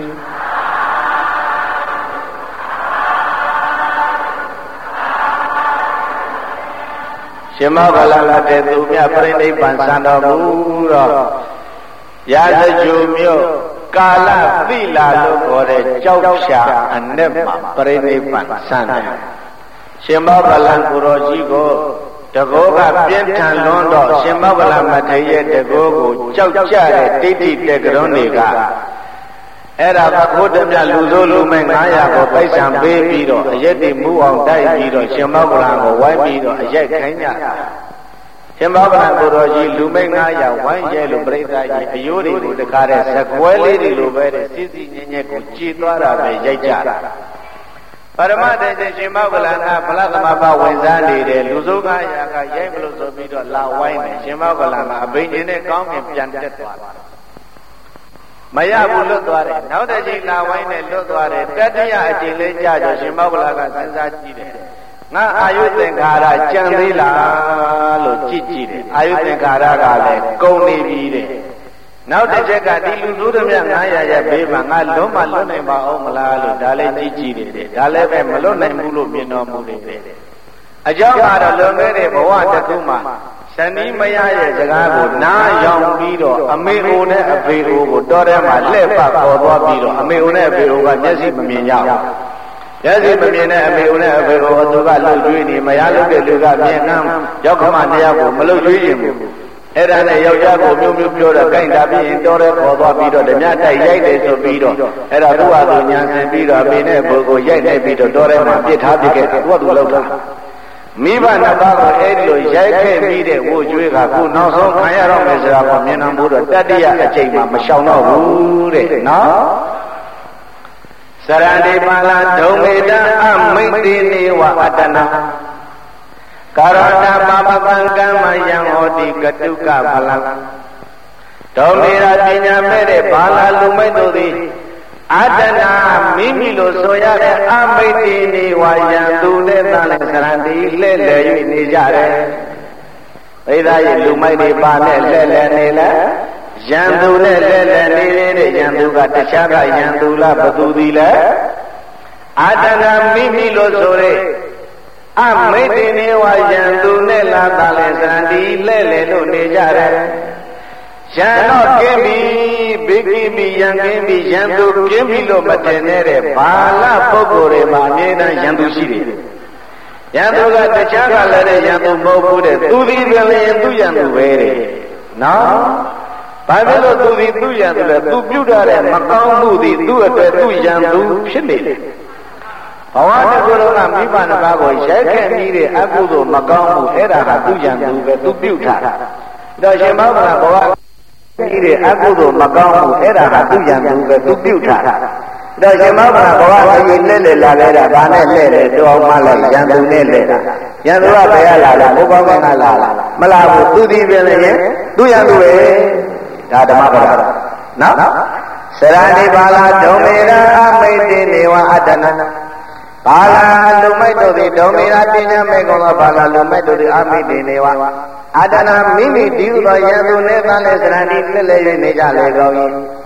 ရှင်မောကလလတဲ့သူမြပြိဋိဘံစံတော်မူတော့ရာဇဂျူမြို့ကာလသီလာလို့ခေါ်တဲ့ကြောက်ဖြာအနက်မှာပြိဋိဘံစံတယ်ရှင်မောကလကိုရောကြီးကိုတကောကပြင်းထန်လွန်းတော့ရှင်မောကလမထေရရဲ့တကောကိုကြောက်ကြတဲ့တိတိတက်ကရုံးတွေကအဲ့ဒါဘုဒ္ဓမြတ်လူဆိုးလူမဲ့ငါးရာကိုပိုက်ဆံပေးပြီးတော့အရက်တိမူအောင်တိုက်ပြီးတော့ရှင်မောကလကိုဝိုင်းပြီးတော့အရက်ခိုင်းကြတာရှင်မောကလကိုတော်ကြီးလူမဲ့ငါးရာဝိုင်းရဲလို့ပြိဿကြီးအယိုးတွေကိုတကားတဲ့ဇကွဲလေးတွေလိုပဲတဲ့စစ်စစ်ညင်ညက်ကိုကြည်သွားတာပဲရိုက်ကြတာပရမတ္တရှင်မောကလကဗလသမဘဝင်စားနေတဲ့လူဆိုးငါးရာကရိုက်မလို့ဆိုပြီးတော့လာဝိုင်းတယ်ရှင်မောကလကအဘိညာဉ်နဲ့ကောင်းကင်ပြန်တက်သွားတယ်မရဘူးလွတ်သွားတယ်နောက်တစ်ချိန်လာဝိုင်းနဲ့လွတ်သွားတယ်တတိယအချိန်လေးကြာကြရှင်မောကလကစဉ်းစားကြည့်တယ်ငါအာယုသင်္ခါရကြံသေးလားလို့ကြည့်ကြည့်တယ်အာယုသင်္ခါရကလည်းကုန်နေပြီတဲ့နောက်တစ်ချက်ကဒီလူလူတို့မြတ်ငါးရာရဲ့ဘေးမှာငါလုံးမလွတ်နိုင်ပါအောင်မလားလို့ဒါလည်းကြည့်ကြည့်တယ်တဲ့ဒါလည်းပဲမလွတ်နိုင်ဘူးလို့မြင်တော်မူတယ်တဲ့အကြောင်းကတော့လွန်ခဲ့တဲ့ဘဝတစ်ခုမှာဇနီးမရရဲ့စကားကိုနားယောင်ပြီးတော့အမေအိုနဲ့အဖေအိုကိုတော်ထဲမှာလှည့်ပတ်ပေါ်သွားပြီးတော့အမေအိုနဲ့အဖေအိုကမျက်စိမမြင်ကြဘူးမျက်စိမမြင်တဲ့အမေအိုနဲ့အဖေအိုသူကလှုပ်ကြွေးနေမရလို့တဲ့လူကမြင်နှမ်းရောက်ခမတရားကိုမလှုပ်ကြွေးရင်ဘူးအဲ့ဒါနဲ့ယောက်ျားကိုမျိုးမျိုးပြောတော့ကိုင်းတာပြီးရင်တော်ထဲပေါ်သွားပြီးတော့ဓမြတိုက်ရိုက်တယ်ဆိုပြီးတော့အဲ့ဒါသူ့ဟာသူညာဆင်ပြီးတော့အမေနဲ့ဘိုးကိုရိုက်နေပြီးတော့တော်ထဲမှာပြစ်ထားပြစ်ခဲ့တာသူကသူလှုပ်တာမိဘနှစ်ပါးကိုအဲ့ဒီလိုရိုက်ခဲ့ပြီးတဲ့ဝိုကျွေးကခုနောက်ဆုံးခံရတော့မယ်ဆိုတာကိုမြင်နိုင်ဖို့တော့တတိယအချိန်မှမရှောင်တော့ဘူးတဲ့နော်စရဏိပါဠဒုံမေတအမိတ်တိနေဝအတနာကာရဏပါပကံကမ္မယံဟောတိကတုကဖလံဒုံမေရာပညာမဲ့တဲ့ဘာလာလူမိတ်တို့သည်အာတနာမိမိလိုဆိုရတဲ့အမိတ်တိနေဝယံသူနဲ့သာလဲစရဏတိလှဲ့လေ၍နေကြတယ်ဘိသားရဲ့လူမိုက်တွေပါနဲ့လှဲ့လေနေလဲယံသူနဲ့လှဲ့လေနေနေတဲ့ယံသူကတခြားကယံသူလားဘသူသည်လဲအာတနာမိမိလိုဆိုတဲ့အမိတ်တိနေဝယံသူနဲ့လာသာလဲစရဏတိလှဲ့လေလို့နေကြတယ်ယံတော့ကင်းပြီဘိကိမိယံကင်းပြီယံသူကင်းပြီလို့မတင်တဲ့ဘာလပုဂ္ဂိုလ်တွေမှာအမြဲတမ်းယံသူရှိတယ်ယံသူကတခြားကလည်းတဲ့ယံသူမဟုတ်ဘူးတဲ့သူဒီပြန်ရင်သူယံသူပဲတဲ့နော်ဘာဖြစ်လို့သူဒီသူယံသူလဲသူပြုတ်တဲ့မကောင်းမှုဒီသူ့အတွက်သူယံသူဖြစ်နေတယ်ဘဝတစ်ခုလုံးကမိဘနှစ်ပါးကိုရိုက်ခဲ့ပြီးတဲ့အကုသိုလ်မကောင်းမှုအဲ့ဒါကသူယံသူပဲသူပြုတ်ထားတာတော့ရှင်မောကဘဝကြီးတဲ့အကုသိုလ်မကောင်းဘူးအဲ့ဒါကသူ့ယံသူပဲသူပြုတ်ထားတာတော့ရှင်မောကဘဝအရေးလဲလဲလာခဲ့တာဒါနဲ့လဲလဲတော်မှလိုက်ယံသူနဲ့လဲတာယံသူကဘယ်ရလာလဲဘုကောင်းကလာလာမလာဘူးသူဒီပြန်လဲရင်သူ့ယံသူပဲဒါဓမ္မပဒနော်စရဏိပါဠဒုံမေရအမိတ်တိနေဝအတ္တနာဘာလာလူမိုက်တို့သည်ဒုံမေရပညာမဲ့ကောသောဘာလာလူမိုက်တို့သည်အမိတ်တိနေဝအတ္တနာမိမိတည်သောယံသူနဲ့သာလဲစရဏိလက်လဲ၍နေကြလေကောင်း၏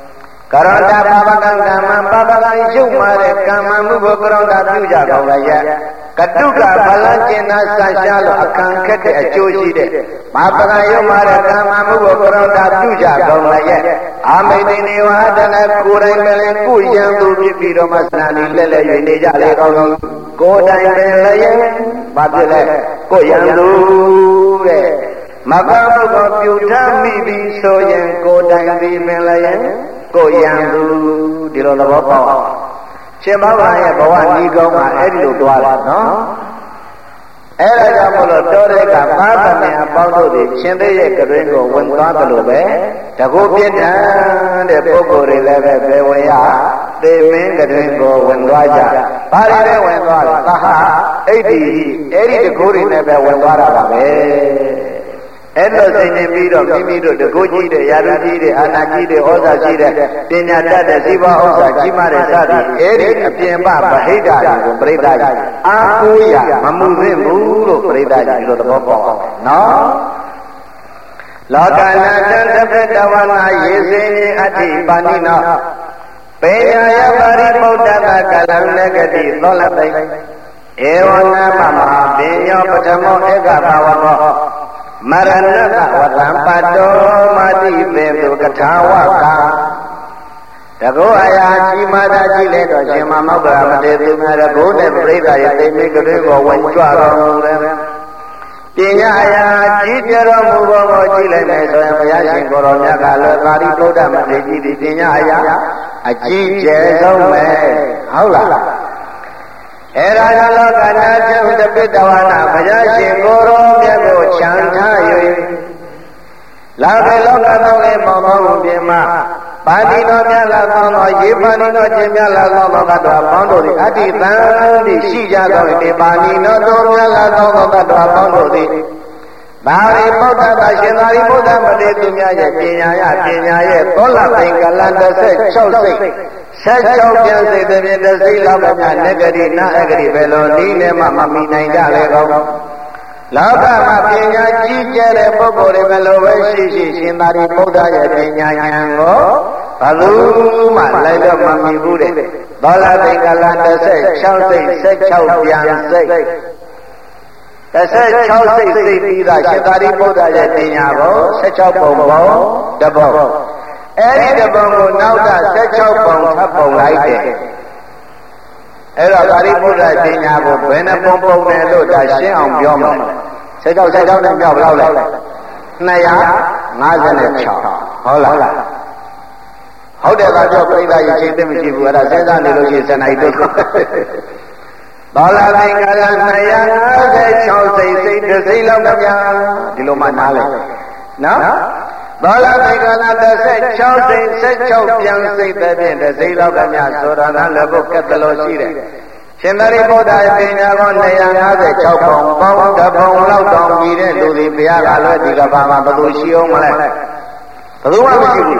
ကရဏပါပကံကမ္မပါပကံရုပ်မာတဲ့ကမ္မမှုကိုကရဏပြုကြကောင်းလည်းကတုကဘလကျင်နာဆန့်ရှားလို့အခန့်ခက်တဲ့အကျိုးရှိတဲ့ပါပကံရုပ်မာတဲ့ကမ္မမှုကိုကရဏပြုကြကောင်းလည်းအာမိတိနေဝတနကိုယ်တိုင်ပဲလေကိုယ်ရန်သူဖြစ်ပြီးတော့မှစနာနေလက်လက်ရနေကြလေကောင်းကောင်းကိုယ်တိုင်ပဲလေဘာဖြစ်လဲကိုယ်ရန်သူတဲ့မကောင်းမှုကိုပြုထားမိပြီးဆိုရင်ကိုယ်တိုင်ပြီးပင်လည်းကိုရန်သူဒီလိုသဘောပေါက်အောင်ရှင်မောင်ပါရဲ့ဘဝဤကောင်းမှာအဲ့ဒီလိုတွားလာနော်အဲ့ဒါကြောင့်မလို့တောတဲ့ကပါပမင်အပေါင်းတို့တွေရှင်သေးရဲ့ကတွင်ကိုဝင်သွားသလိုပဲတကုပြစ်ဒဏ်တဲ့ပုဂ္ဂိုလ်တွေလည်းပဲဘယ်ဝင်ရသေမင်းကတွင်ကိုဝင်သွားကြဘာတွေလဲဝင်သွားလဲသဟအိတ်ဒီအဲ့ဒီတကုတွေနဲ့ပဲဝင်သွားတာပါပဲအဲ့လိုစိတ်နေပြီးတော့မိမိတို့တကုကြီးတဲ့ရာထူးကြီးတဲ့အာဏာကြီးတဲ့ဩဇာကြီးတဲ့ပညာတတ်တဲ့ဇီဝဥစ္စာကြီးမားတဲ့စသည်အဲ့ဒီအပြင်ပဗဟိတကိုပြိဿကြီးအာကိုရမမှုသင့်ဘူးလို့ပြိဿကြီးလို့သဘောပေါက်အောင်နော်လောကနာတံတပတဝနာရေစင်းကြီးအတ္တိပါဏိနောပေညာယပါရိဗုဒ္ဓတာကလံလကတိသောလပိဧဝနာမမပညောပထမောဧကဘာဝမောမရဏတဝတံပတောမတိပေတုကထာဝကတကောအရာကြီးမာတာကြီးလဲတော့ရှင်မမောက္ခရာမတေသူများတကောနဲ့ပြိဿရဲ့သိမိကလေးကိုဝင်ကြွတော်မူတယ်ပညာအရာကြီးပြတော်မူသောကိုကြည့်လိုက်မယ်ဆိုရင်ဘုရားရှင်ကိုတော်မြတ်ကလည်းသာရိပုတ္တမထေရကြီးဒီပညာအရာအကြီးကျယ်ဆုံးပဲဟုတ်လားအဲ့ဒါကြောင့်လောကနာကျုပ်တပိတဝနာဘုရားရှင်ကိုယ်တော်မြတ်ကိုချမ်းသာ၍လာပဲလောကသောလေမောမောပြင်မှာပါဠိတော်များလာသောသောရေပါဏိတော်ခြင်းများလာသောသောကတော်ပေါင်းတို့သည်အတ္တိတံသည်ရှိကြသောဒီပါဠိတော်တော်များလာသောသောကတော်ပေါင်းတို့သည်ပါရိပုတ္တသာရှင်သာရိပုတ္တမထေရသူများရဲ့ပညာရပညာရဲ့သောလပင်ကလန်တစ်ဆက်၆စိတ်ဆက်ကြောက်ပြန်စိတ်တည်းတစိလောကမြနဂတိနာအဂတိပဲလို့ဒီနဲ့မှမမိနိုင်ကြလေကောလောကမှာပညာကြီးကျယ်တဲ့ပုဂ္ဂိုလ်တွေဘယ်လိုပဲရှိရှိရှင်သာရိပုတ္တရဲ့ပညာဉာဏ်ကိုဘယ်သူမှလိုက်တော့မမိဘူးတဲ့သောလပင်ကလန်တစ်ဆက်၆စိတ်ဆက်၆ပြန်စိတ်တစ်ဆက်၆စိတ်စိတ်ပြီးသားရှင်သာရိပုတ္တရဲ့ပညာကိုဆက်၆ပုံပုံတပုံအဲ့ဒီတပုံကိုနောက်တာဆက်၆ပုံထပ်ပုံလိုက်တယ်အဲ့တော့သာရိပုတ္တပညာကိုဘယ်နှပုံပုံတယ်လို့ဒါရှင်းအောင်ပြောမယ်ဆက်၆ဆက်၆နဲ့ပြောဘယ်လောက်လဲနှစ်ရာငါးဆယ်နဲ့၆ဟုတ်လားဟုတ်တယ်သားပြောပြိဿရဲ့ချိန်သိမရှိဘူးအဲ့ဒါစဉ်းစားနေလို့ရှိရင်စနေတုတ်သောလပင်ကလနှစ်ရာငါးဆယ်၆စိတ်စိတ်တစ်စိတ်လောက်ကြဒီလိုမှနားလဲနော်သောလပင်ကလတစ်ဆက်၆စိတ်ဆက်၆ပြန်စိတ်တဲ့ဖြင့်တစ်စိတ်လောက်ကများဆိုရတာလည်းဘုကက်တလို့ရှိတယ်ရှင်သာရိပုတ္တရဲ့ပညာကိုနှစ်ရာငါးဆယ်၆ပုံပေါင်းတစ်ပုံလောက်တောင်ပြီးတဲ့လူတွေဘုရားကလည်းဒီကဘာမှဘယ်သူရှိအောင်မလဲဘယ်သူမှမရှိဘူး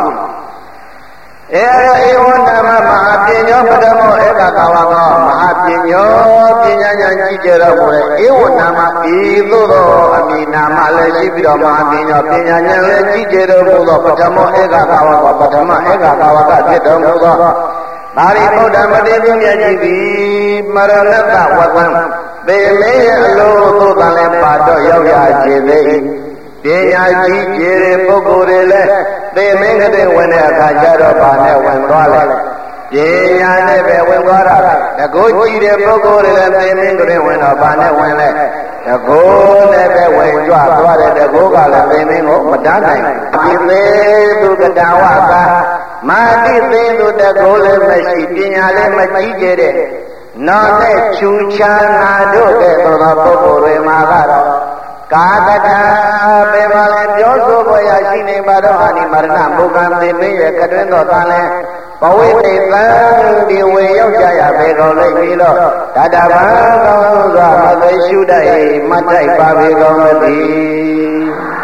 အဲဧဝနာမမဟာပညောပထမောဧကကာဝကောမဟာပညောပညာဉာဏ်ကြီးကျယ်တော်မူတဲ့ဧဝနာမဤသို့သောအမိနာမလည်းရှိပြီးတော့မဟာပညောပညာဉာဏ်လည်းကြီးကျယ်တော်မူသောပထမောဧကကာဝကောပထမဧကကာဝကဖြစ်တော်မူသောသာရိပုတ္တမထေရမြတ်ကြီးသည်မရဏတဝသံသေမေရဲ့အလိုသို့တန်လည်းပါတော့ရောက်ရခြင်းသေးပညာကြီးကျယ်တဲ့ပုဂ္ဂိုလ်တွေလည်းသေမင်းကတည်းဝင်တဲ့အခါကျတော့ဘာနဲ့ဝင်သွားလဲပညာနဲ့ပဲဝင်သွားတာတကိုးကြည့်တဲ့ပုဂ္ဂိုလ်တွေလည်းသေမင်းကတည်းဝင်တော့ဘာနဲ့ဝင်လဲတကိုးနဲ့ပဲဝင်ကြွသွားတဲ့တကိုးကလည်းသေမင်းကိုမတန်းနိုင်ဘူးသေသူကတဝကမာတိသေသူတကိုးလည်းမရှိပညာလည်းမကြီးကျယ်တဲ့နောက်နဲ့ချူချာနာတို့ကဲ့သို့သောပုဂ္ဂိုလ်တွေမှာကတော့ကာတတာပေပါလေပြောဆိုပေါ်ရရှိနေပါတော့အာနိမရဏမုခံသေမင်းရဲ့ကတွင်တော်သားလဲဘဝိတေသံဒီဝေရောက်ကြရပေကုန်လိမ့်မည်လို့တတဗံကောင်းစွာမသိရှုတတ်မတ်တိုက်ပါပေကုန်သည်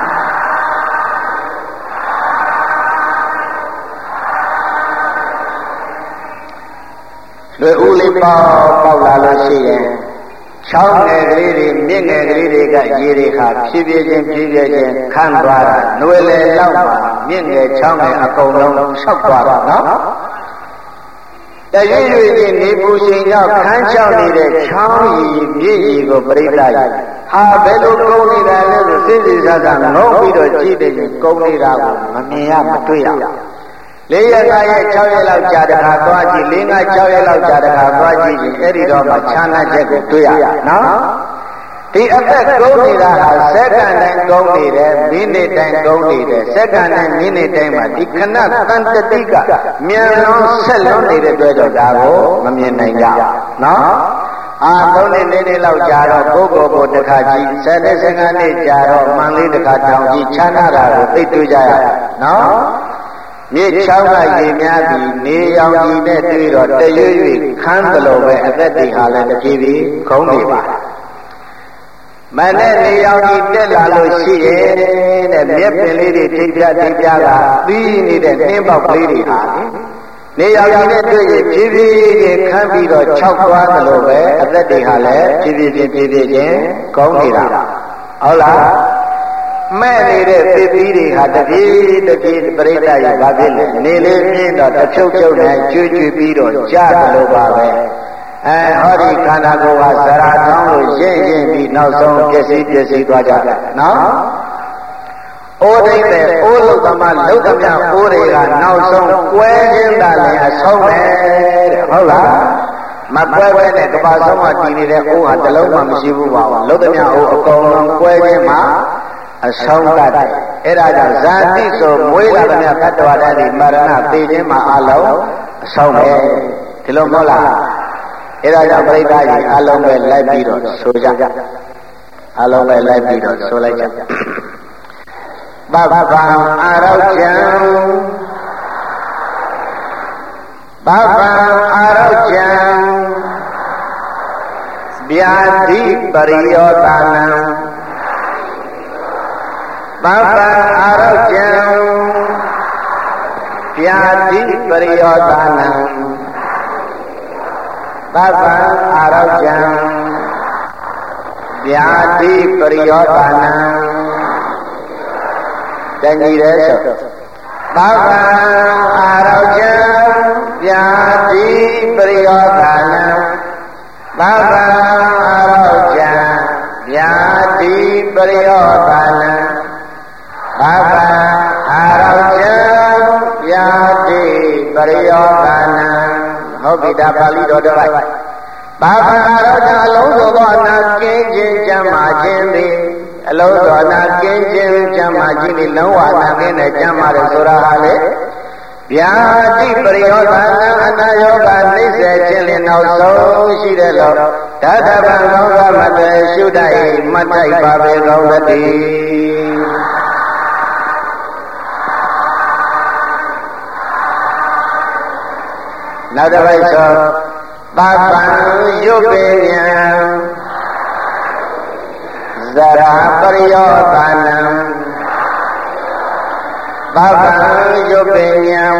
လွယ်ဦးလေးပေါက်ပေါက်လာလို့ရှိရင်ချောင်းငယ်ကလေးတွေမြင့်ငယ်ကလေးတွေကရေတွေဟာဖြည်းဖြည်းချင်းဖြည်းဖြည်းချင်းခန်းသွားတာနှွေလေလောက်မှာမြင့်ငယ်ချောင်းငယ်အကုန်လုံးဆောက်သွားတာနော်တရွေ့ရွေ့ချင်းနေပူချိန်ကြောင့်ခန်းချောက်နေတဲ့ချောင်းရည်ပြည့်ရည်ကိုပြိတ္တာကြီးဟာဘယ်လိုကုန်းနေတာလဲဆိုစိစိဆဆငုံပြီးတော့ကြည့်တဲ့ရင်ကုန်းနေတာကိုမမြင်ရမတွေ့ရလေးရက်၅ရက်၆ရက်လောက်ကြာတခါသွားကြည့်လေးငါ၆ရက်လောက်ကြာတခါသွားကြည့်ရင်အဲ့ဒီတော့မှခြားနာချက်ကိုတွေ့ရနော်ဒီအသက်ကုန်းနေတာဟာစက္ကန့်တိုင်းကုန်းနေတယ်မိနစ်တိုင်းကုန်းနေတယ်စက္ကန့်တိုင်းမိနစ်တိုင်းမှာဒီခဏတန်တတိကမြန်လွန်ဆက်လွန်နေတဲ့အတွက်ကြောင့်ဒါကိုမမြင်နိုင်ကြနော်အာသုံးနှစ်လေးနှစ်လောက်ကြာတော့ပုဂ္ဂိုလ်ကိုတစ်ခါကြည့်ဆယ်နှစ်ဆယ်ငါးနှစ်ကြာတော့မှန်လေးတစ်ခါတောင်ကြည့်ခြားနာတာကိုသိတွေ့ကြရနော်မြေချောင်းကရေများပြီးနေရောင်ကြီးနဲ့တွေ့တော့တရွေ့ရွေ့ခန်းသလိုပဲအသက်တွေဟာလည်းတပြေးပြေးခုံးနေပါမနဲ့နေရောင်ကြီးတက်လာလို့ရှိရဲ့တဲ့မြက်ပင်လေးတွေထိပ်ပြထိပ်ပြကပြီးနေတဲ့နှင်းပေါက်ကလေးတွေဟာနေရောင်ကြီးနဲ့တွေ့ရင်ဖြည်းဖြည်းချင်းခန်းပြီးတော့ခြောက်သွားသလိုပဲအသက်တွေဟာလည်းဖြည်းဖြည်းချင်းဖြည်းဖြည်းချင်းကောင်းနေတာဟုတ်လားမဲ့နေတဲ့သစ်သီးတွေဟာတပြေးတပြေးပြိတ္တာရပါဖြစ်လေနေလေးပြင်းတော့တဖြုတ်ဖြုတ်နဲ့ကျွေးကျွေးပြီးတော့ကြားသလိုပါပဲအဲဟောဒီခန္ဓာကိုယ်ဟာဇရာထောင်းလို့ရင့်ရင့်ပြီးနောက်ဆုံးပျက်စီးပျက်စီးသွားကြတယ်နော်အိုးဒိတ်တဲ့အိုးလုံးသမားလုံးသမျှအိုးတွေကနောက်ဆုံးကွဲခြင်းသာလည်းအဆုံးပဲတဲ့ဟုတ်လားမကွဲပဲနဲ့ကဘာဆုံးမှတည်နေတဲ့အိုးဟာတစ်လုံးမှမရှိဘူးပါဘူးလုံးသမျှအိုးအကုန်လုံးကွဲခြင်းမှာအဆုံးတတ်တယ်အဲ့ဒါကြောင့်ဇာတိဆိုမွေးလာသမျှတတ္တဝါတွေမရဏသိခြင်းမှာအလုံးအဆုံးပဲဒီလိုမဟုတ်လားအဲ့ဒါကြောင့်ပြိတ္တာကြီးအလုံးပဲလိုက်ပြီးတော့ဆိုကြအလုံးပဲလိုက်ပြီးတော့ဆိုလိုက်ကြပပပံအာရောကျံပပံအာရောကျံဗျာတိပရိယောတနံပပံအာရောကျံဗျာတိပရိယောတနံပပံအာရောကျံဗျာတိပရိယောတနံတဏှိရဲဆိုပပံအာရောကျံဗျာတိပရိယောတနံပပံအာရောကျံဗျာတိပရိယောတနံပပံအာရောကျံဗျာတိပရိယောတနံဟုတ်ပြီဒါပါဠိတော်တစ်ပိုက်ပါပံအာရောကျံအလုံးစုံသောအနာကင်းခြင်းကျမ်းမာခြင်းသည်အလုံးစုံအနာကင်းခြင်းကျမ်းမာခြင်းသည်လုံးဝအနာကင်းတဲ့ကျမ်းမာတယ်ဆိုတာဟာလေဗျာတိပရိယောဂနာအနာယောဂနှိစ္စခြင်းလင်နောက်ဆုံးရှိတဲ့လို့ဓာတဗံလောကမတ္တရှုတတ်၏မတ်ထိုက်ပါပေကောင်းသတည်းနောက်တစ်ပိုက်ဆိုပပံယုပေယံဇရာပရိယောဂနံပပံယုပေယံ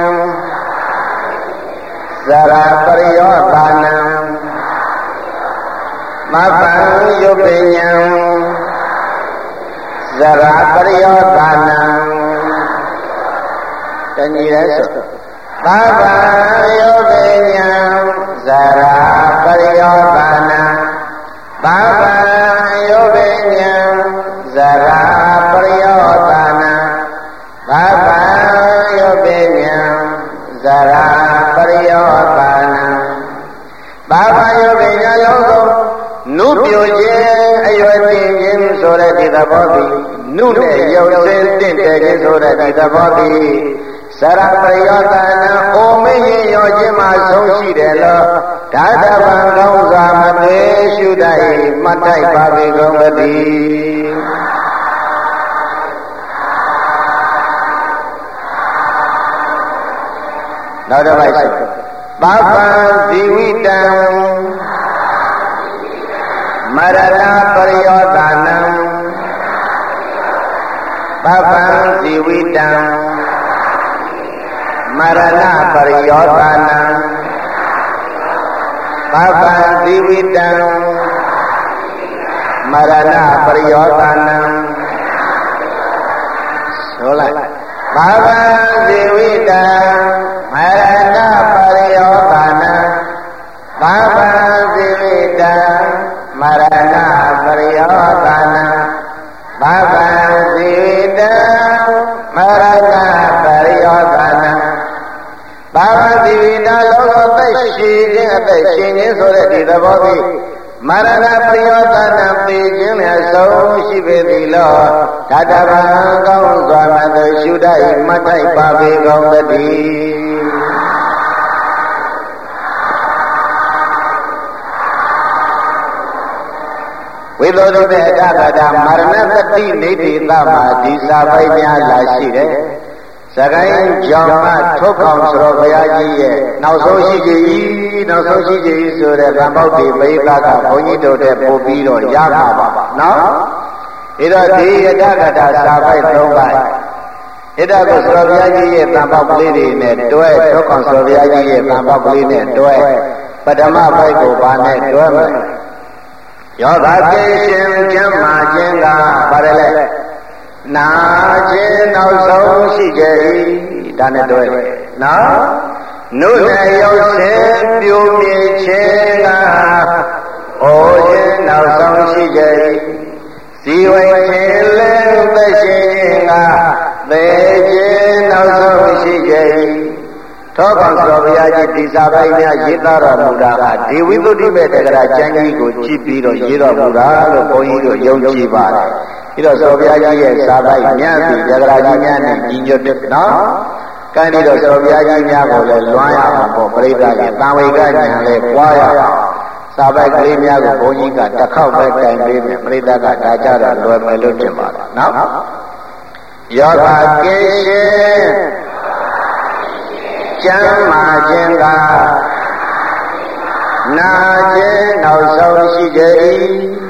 ဇရာပရိယောဂနံပပံယုပေယံဇရာပရိယောဂနံတဏှိရဲဆိုပပံယုပေယံဇရာပရိယောဂနံပပံယုပေယံဇရာပရိယောဂနံပပံယုပေယံဇရာပရိယောဂနံပပံယုပေယံလုံးစုံနုပြိုခြင်းအရွယ်တင်ခြင်းဆိုတဲ့ဒီသဘောသည်နုနဲ့ရုပ်စင်းတင့်တယ်ခြင်းဆိုတဲ့ဒီသဘောသည်ဇရာပရိယောဂနံအိုမင်းရင်ရောခြင်းမှာဆုံးရှိတယ်လို့ဓာတဗံကောင်းစွာမသွေရှုတတ်၏မတ်ထိုက်ပါပေကုန်သတည်းနောက်တစ်ပိုက်ဆိုပပံဇီဝိတံမရဏပရိယောဂနံပပံဇီဝိတံမရဏပရိယောဂနံပပံဇီဝိတံမရဏပရိယောဂနံဆိုလိုက်ပပံဇီဝိတံမရဏပရိယောဂနံစီတံမရဏပရိယောသနာဘာဝတိဝိတလောကအသက်ရှိခြင်းအသက်ရှင်ခြင်းဆိုတဲ့ဒီသဘောပြီးမရဏပရိယောသနာသိခြင်းနဲ့ဆုံးရှိပေသည်လောဓာတဗံကောင်းစွာမသိရှုတတ်မှတ်ထိုက်ပါပေကုန်သတည်းဝိသုဒ္ဓေအတ္တကတာမရဏသတိနေတိသမှာဒီစာပိုက်များလာရှိတယ်စကိုင်းကြောင့်ကထုတ်ခေါင်ဆိုတော့ဘုရားကြီးရဲ့နောက်ဆုံးရှိကြည်နောက်ဆုံးရှိကြည်ဆိုတဲ့ဗံပေါက်ဒီပိသကဘုန်းကြီးတို့တဲ့ပို့ပြီးတော့ရပါပါနော်ဒါတော့ဒီအတ္တကတာစာပိုက်သုံးပိုက်ဣဒ္ဓကိုဆိုတော်ဘုရားကြီးရဲ့ဗံပေါက်ကလေးတွေနဲ့တွဲထုတ်ခေါင်ဆိုတော်ဘုရားကြီးရဲ့ဗံပေါက်ကလေးနဲ့တွဲပထမပိုက်ကိုဘာနဲ့တွဲမလဲယောဂကိရှင်ကျမ်းမာခြင်းကပါတယ်လေနာခြင်းနောက်ဆုံးရှိကြ၏ဒါနဲ့တွေ့နော်နုနဲ့ရောက်ခြင်းပြိုမြေခြင်းကအိုခြင်းနောက်ဆုံးရှိကြ၏ဇီဝခြင်းလည်းသက်ရှင်ခြင်းကသေခြင်းနောက်ဆုံးရှိကြ၏သောကောင်ဆိုဘုရားကြီးဒီစာပိုင်းများရေးသားတော်မူတာကဒီဝိသုဒ္ဓိမေတ္တရာကျမ်းကြီးကိုကြည့်ပြီးတော့ရေးတော်မူတာလို့ဘုန်းကြီးတို့ယုံကြည်ပါတယ်။ပြီးတော့ဆိုဘုရားကြီးရဲ့စာပိုင်းညံ့ပြီးတက္ကရာကြီးများနဲ့ညီညွတ်တယ်နော်။ကဲပြီးတော့ဆိုဘုရားကြီးများကိုလည်းလွမ်းရအောင်ပေါ့ပြိဿရဲ့တန်ဝေကဉာဏ်လည်းပွားရအောင်စာပိုက်ကလေးများကိုဘုန်းကြီးကတစ်ခေါက်ပဲတိုင်ပေးမယ်ပြိဿကဒါကြတော့လွယ်မယ်လို့ထင်ပါတယ်နော်။ယောဂကိရှင်ကျမ်းမာခြင်းကနာခြင်းနောက်ဆုံးရှိကြ၏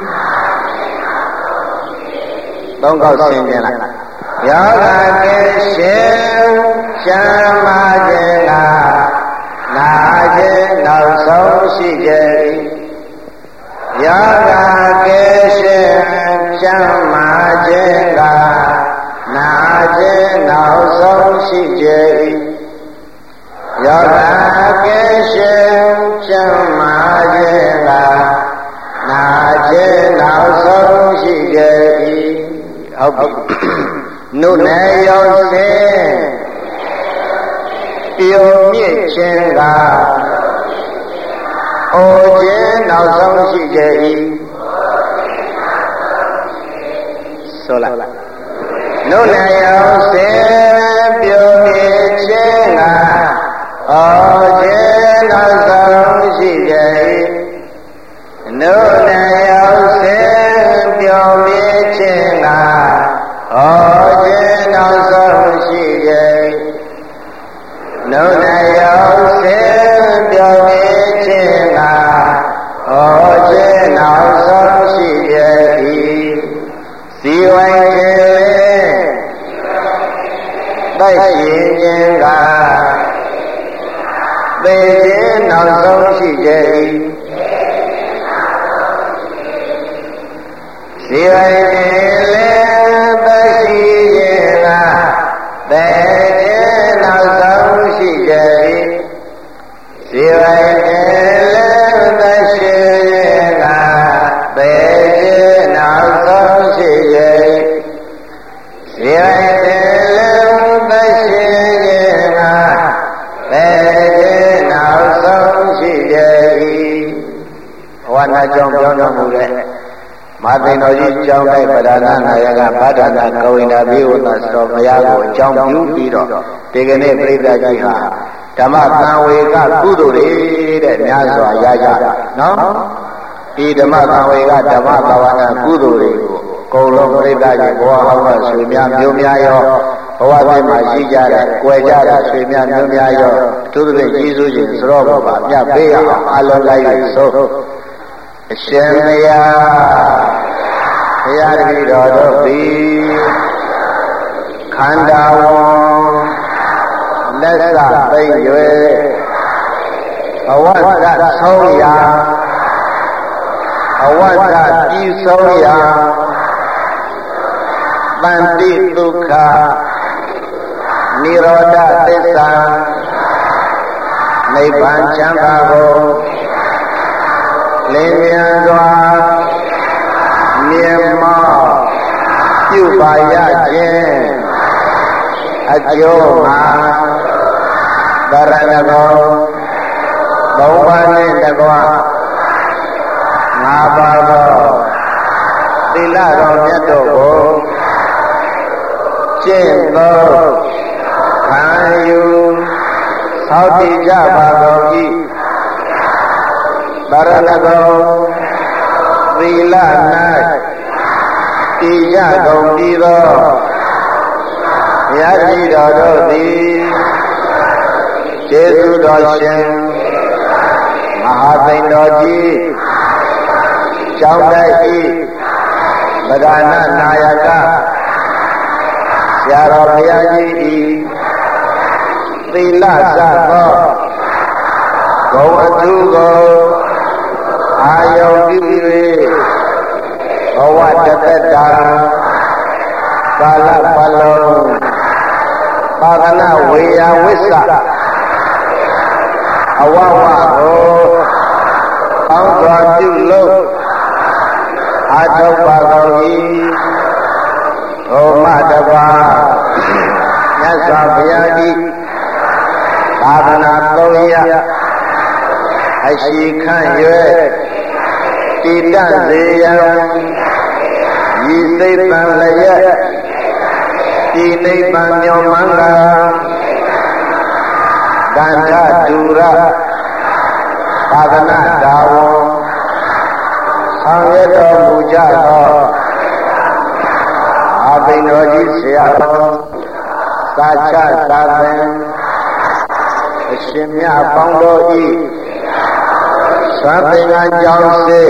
သုံးခေါက်ဆင်းခြင်းလားယောဂကိရှင်ကျမ်းမာခြင်းကနာခြင်းနောက်ဆုံးရှိကြ၏ယောဂကိရှင်ကျမ်းမာခြင်းကနာခြင်းနောက်ဆုံးရှိကြ၏ယောဂကိရှင်ကျမ်းမာခြင်းကနာခြင်းနောက်ဆုံးရှိကြ၏ဟုတ်ပြီနုနယ်ရောက်စဉ်ပြုံမြင့်ခြင်းကအိုခြင်းနောက်ဆုံးရှိကြ၏ဆိုလိုက်နုနယ်ရောက်စဉ်ပြုံမြင့်ခြင်းကအိုခြင်းနောက်ဆုံးရှိကြ၏နုနယ်ရောက်စဉ်ပြုံမြင့်ခြင်းကအိုခြင်းနောက်ဆုံးရှိကြ၏နုနယ်ရောက်စဉ်ပြုံမြင့်ခြင်းကအိုခြင်းနောက်ဆုံးရှိကြ၏ဇီဝခြင်းသိရှိခြင်းကသေခြင်းနောက်ဆုံးရှိကြ၏ဇီဝခြင်းလည်းသိရှိခြင်းကသေခြင်းနောက်ဆုံးရှိကြ၏ဇီဝခြင်းလည်းသိရှိခြင်းကသေခြင်းနောက်ဆုံးရှိကြ၏ဇီဝခြင်းလည်းသိရှိခြင်းကသေခြင်းနောက်ဆုံးရှိကြ၏ဘဝနာကြောင့်ပြောတော်မူတဲ့မသိတော်ကြီးကျောင်းတိုက်ပဒါနနာယကဗဒ္ဒနာကဝိနာဘိဝသသောဘုရားကိုအကြောင်းပြုပြီးတော့ဒီကနေ့ပြိဿကြီးဟာဓမ္မသံဝေကကုသိုလ်တွေတဲ့များစွာရကြနော်ဒီဓမ္မသံဝေကဓမ္မဘာဝနာကုသိုလ်တွေကိုအကုန်လုံးပြိဿကြီးဘဝဟောင်းကဆွေများမျိုးများရောဘဝတိုင်းမှာရှိကြတဲ့၊ကွယ်ကြတဲ့ဆွေများမျိုးများရောသူတို့ရဲ့ကြီးစိုးခြင်းစရောဘုရားမြတ်ပေးအောင်အလုံးလိုက်ဆိုအရှင်မယားဘုရားတပည့်တော်တို့သည်ခန္ဓာဝန်လက်စသိမ့်၍အဝတ်ကဆုံးရာအဝတ်ကပြီးဆုံးရာပန္တိဒုက္ခနိရောဓသစ္စာနိဗ္ဗာန်ချမ်းသာကိုလင်းမြန်စွာမြင်မောပြုပါရခြင်းအကျိုးမှာတရဏဂုံသုံးပါးနှင့်တကွငါးပါးသောသီလတော်မြတ်တို့ကိုကျင့်သုံးခံယူသောက်တည်ကြပါတော်၏တရဏဂုံသီလ၌တည်ကြကုန်ပြီးသောဘုရားကြီးတော်တို့သည်ကျေးဇူးတော်ရှင်မဟာသိန်တော်ကြီးကျောင်းတိုက်၏ဗဒနာနာယကဆရာတော်ဘုရားကြီး၏သီလစသောဂုဏ်အထူးကိုအာယုံပြု၍ဘဝတသက်တာကာလပတ်လုံးပါဒနာဝေယဝိစ္စအဝဝကိုအောင်းစွာပြုလို့အာထုတ်ပါတော်၏ဘုမတပါမြတ်စွာဘုရား၏သာသနာသုံးရအရှိခန့်၍တည်တတ်စေရန်ဤသိပ္ပံလည်းဤနိဗ္ဗာန်မြောင်မှန်ကကန္ထဒူရသာသနာတော်ဝန်ဆောင်ရွက်တော်မူကြသောအာဘိန်တော်ကြီးဆရာတော်သာချသာသင်အရှင်မြတ်ပေါင်းတော်ဤသံသင်္ကန်းကြောင့်စေ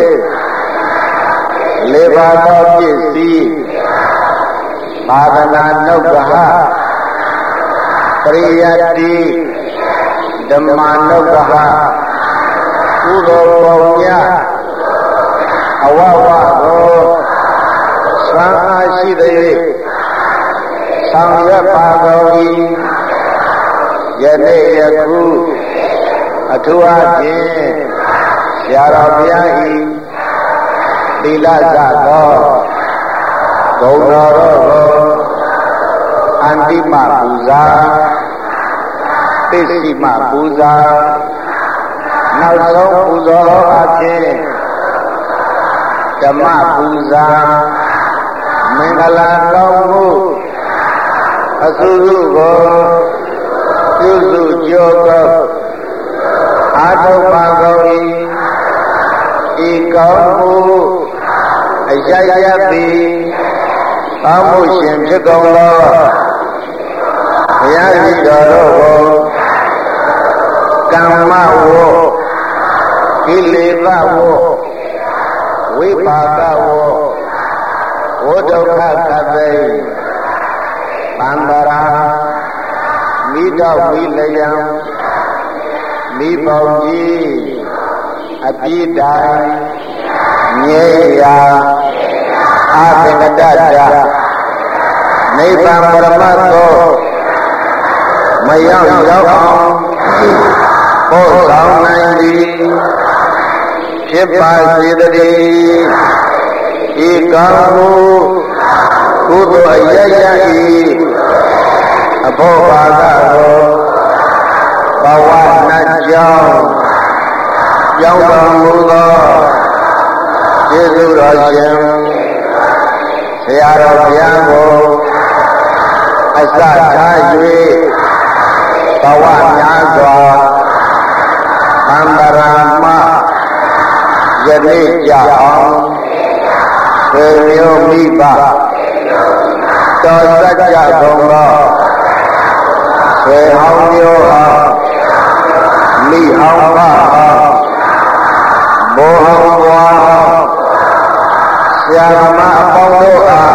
လေးပါးသောပစ္စည်းသာသနာနုဂ္ဂဟပရိယတ္တိဓမ္မနုဂ္ဂဟကုသိုလ်ပုံညအဝဝကိုသံအားရှိသည်ဆောင်ရွက်ပါတော်၏ယနေ့ယခုအထူးအားဖြင့်ဆရာတော်ဘုရား၏သီလစသောဂုဏ်တော်ကိုအန္တိမပူဇာပစ္စည်းမပူဇာနောက်ဆုံးပူဇော်တော်အဖြစ်ဓမ္မပူဇာမင်္ဂလာကောင်းမှုအစုစုကိုပြုစုကြိုးကောအာထုပ်ပါကုန်၏ဤကောင်းမှုအရရသည်ကောင်းမှုရှင်ဖြစ်ကုန်သောဘုရားကြီးတော်တို့ကိုကမ္မဝကိလေသာဝဝိပါကဝဝဒုက္ခခသိပန္တရာမိတော်မိလျံမိပေါင်းကြီးအပြိတိုင်ငြိရာအာသင်္ကတ္တနိဗ္ဗာန်ပရမတ်သောမရောက်ရောက်အောင်ပို့ဆောင်နိုင်သည်ဖြစ်ပါစေတည်းဤကောင်းမှုကုသိုလ်အရရ၏အဘောဘာကကိုဘဝနှကြောင်းကြောင်းတော်မူသောကျေးဇူးတော်ရှင်ဆရာတော်ဘုရားကိုအစထား၍ဘဝများစွာအန္တရာမယနေ့ကြအောင်ဆွေမျိုးမိဘတော်စัจကြကုန်သောဆွေဟောင်းမျိုးဟောင်းမိဟောင်းဘဟောင်းဘိုးဟောင်းဘွားဟောင်းဆရာမအပေါင်းတို့အား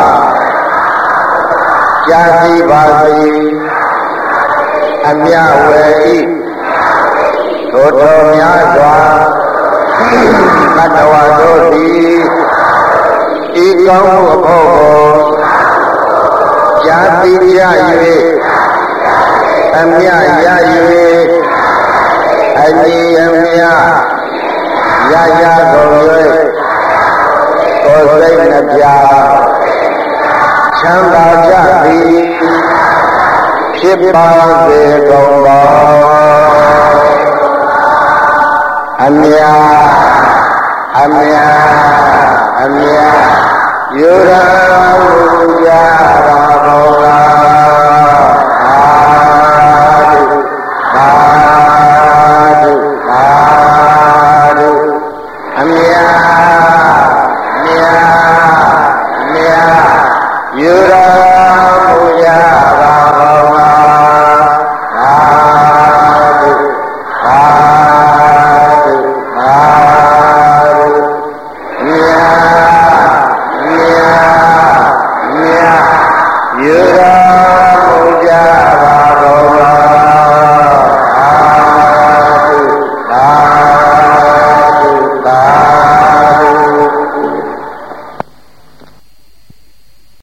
ကြာစီပါစေအမြဝယ်ဤထိုတော်များစွာသတ္တဝါတို့သည်ဤကောင်းမှုအဖို့ကိုကြာစီရ၍အမြရ၍အညီအမြရရကုန်၍ကိုယ်စိတ်နှပြချမ်းသာကြသည်ဖြစ်ပါစေကုန်သောအမြတ်အမြတ်အမြတ်ယူရမူကြပါ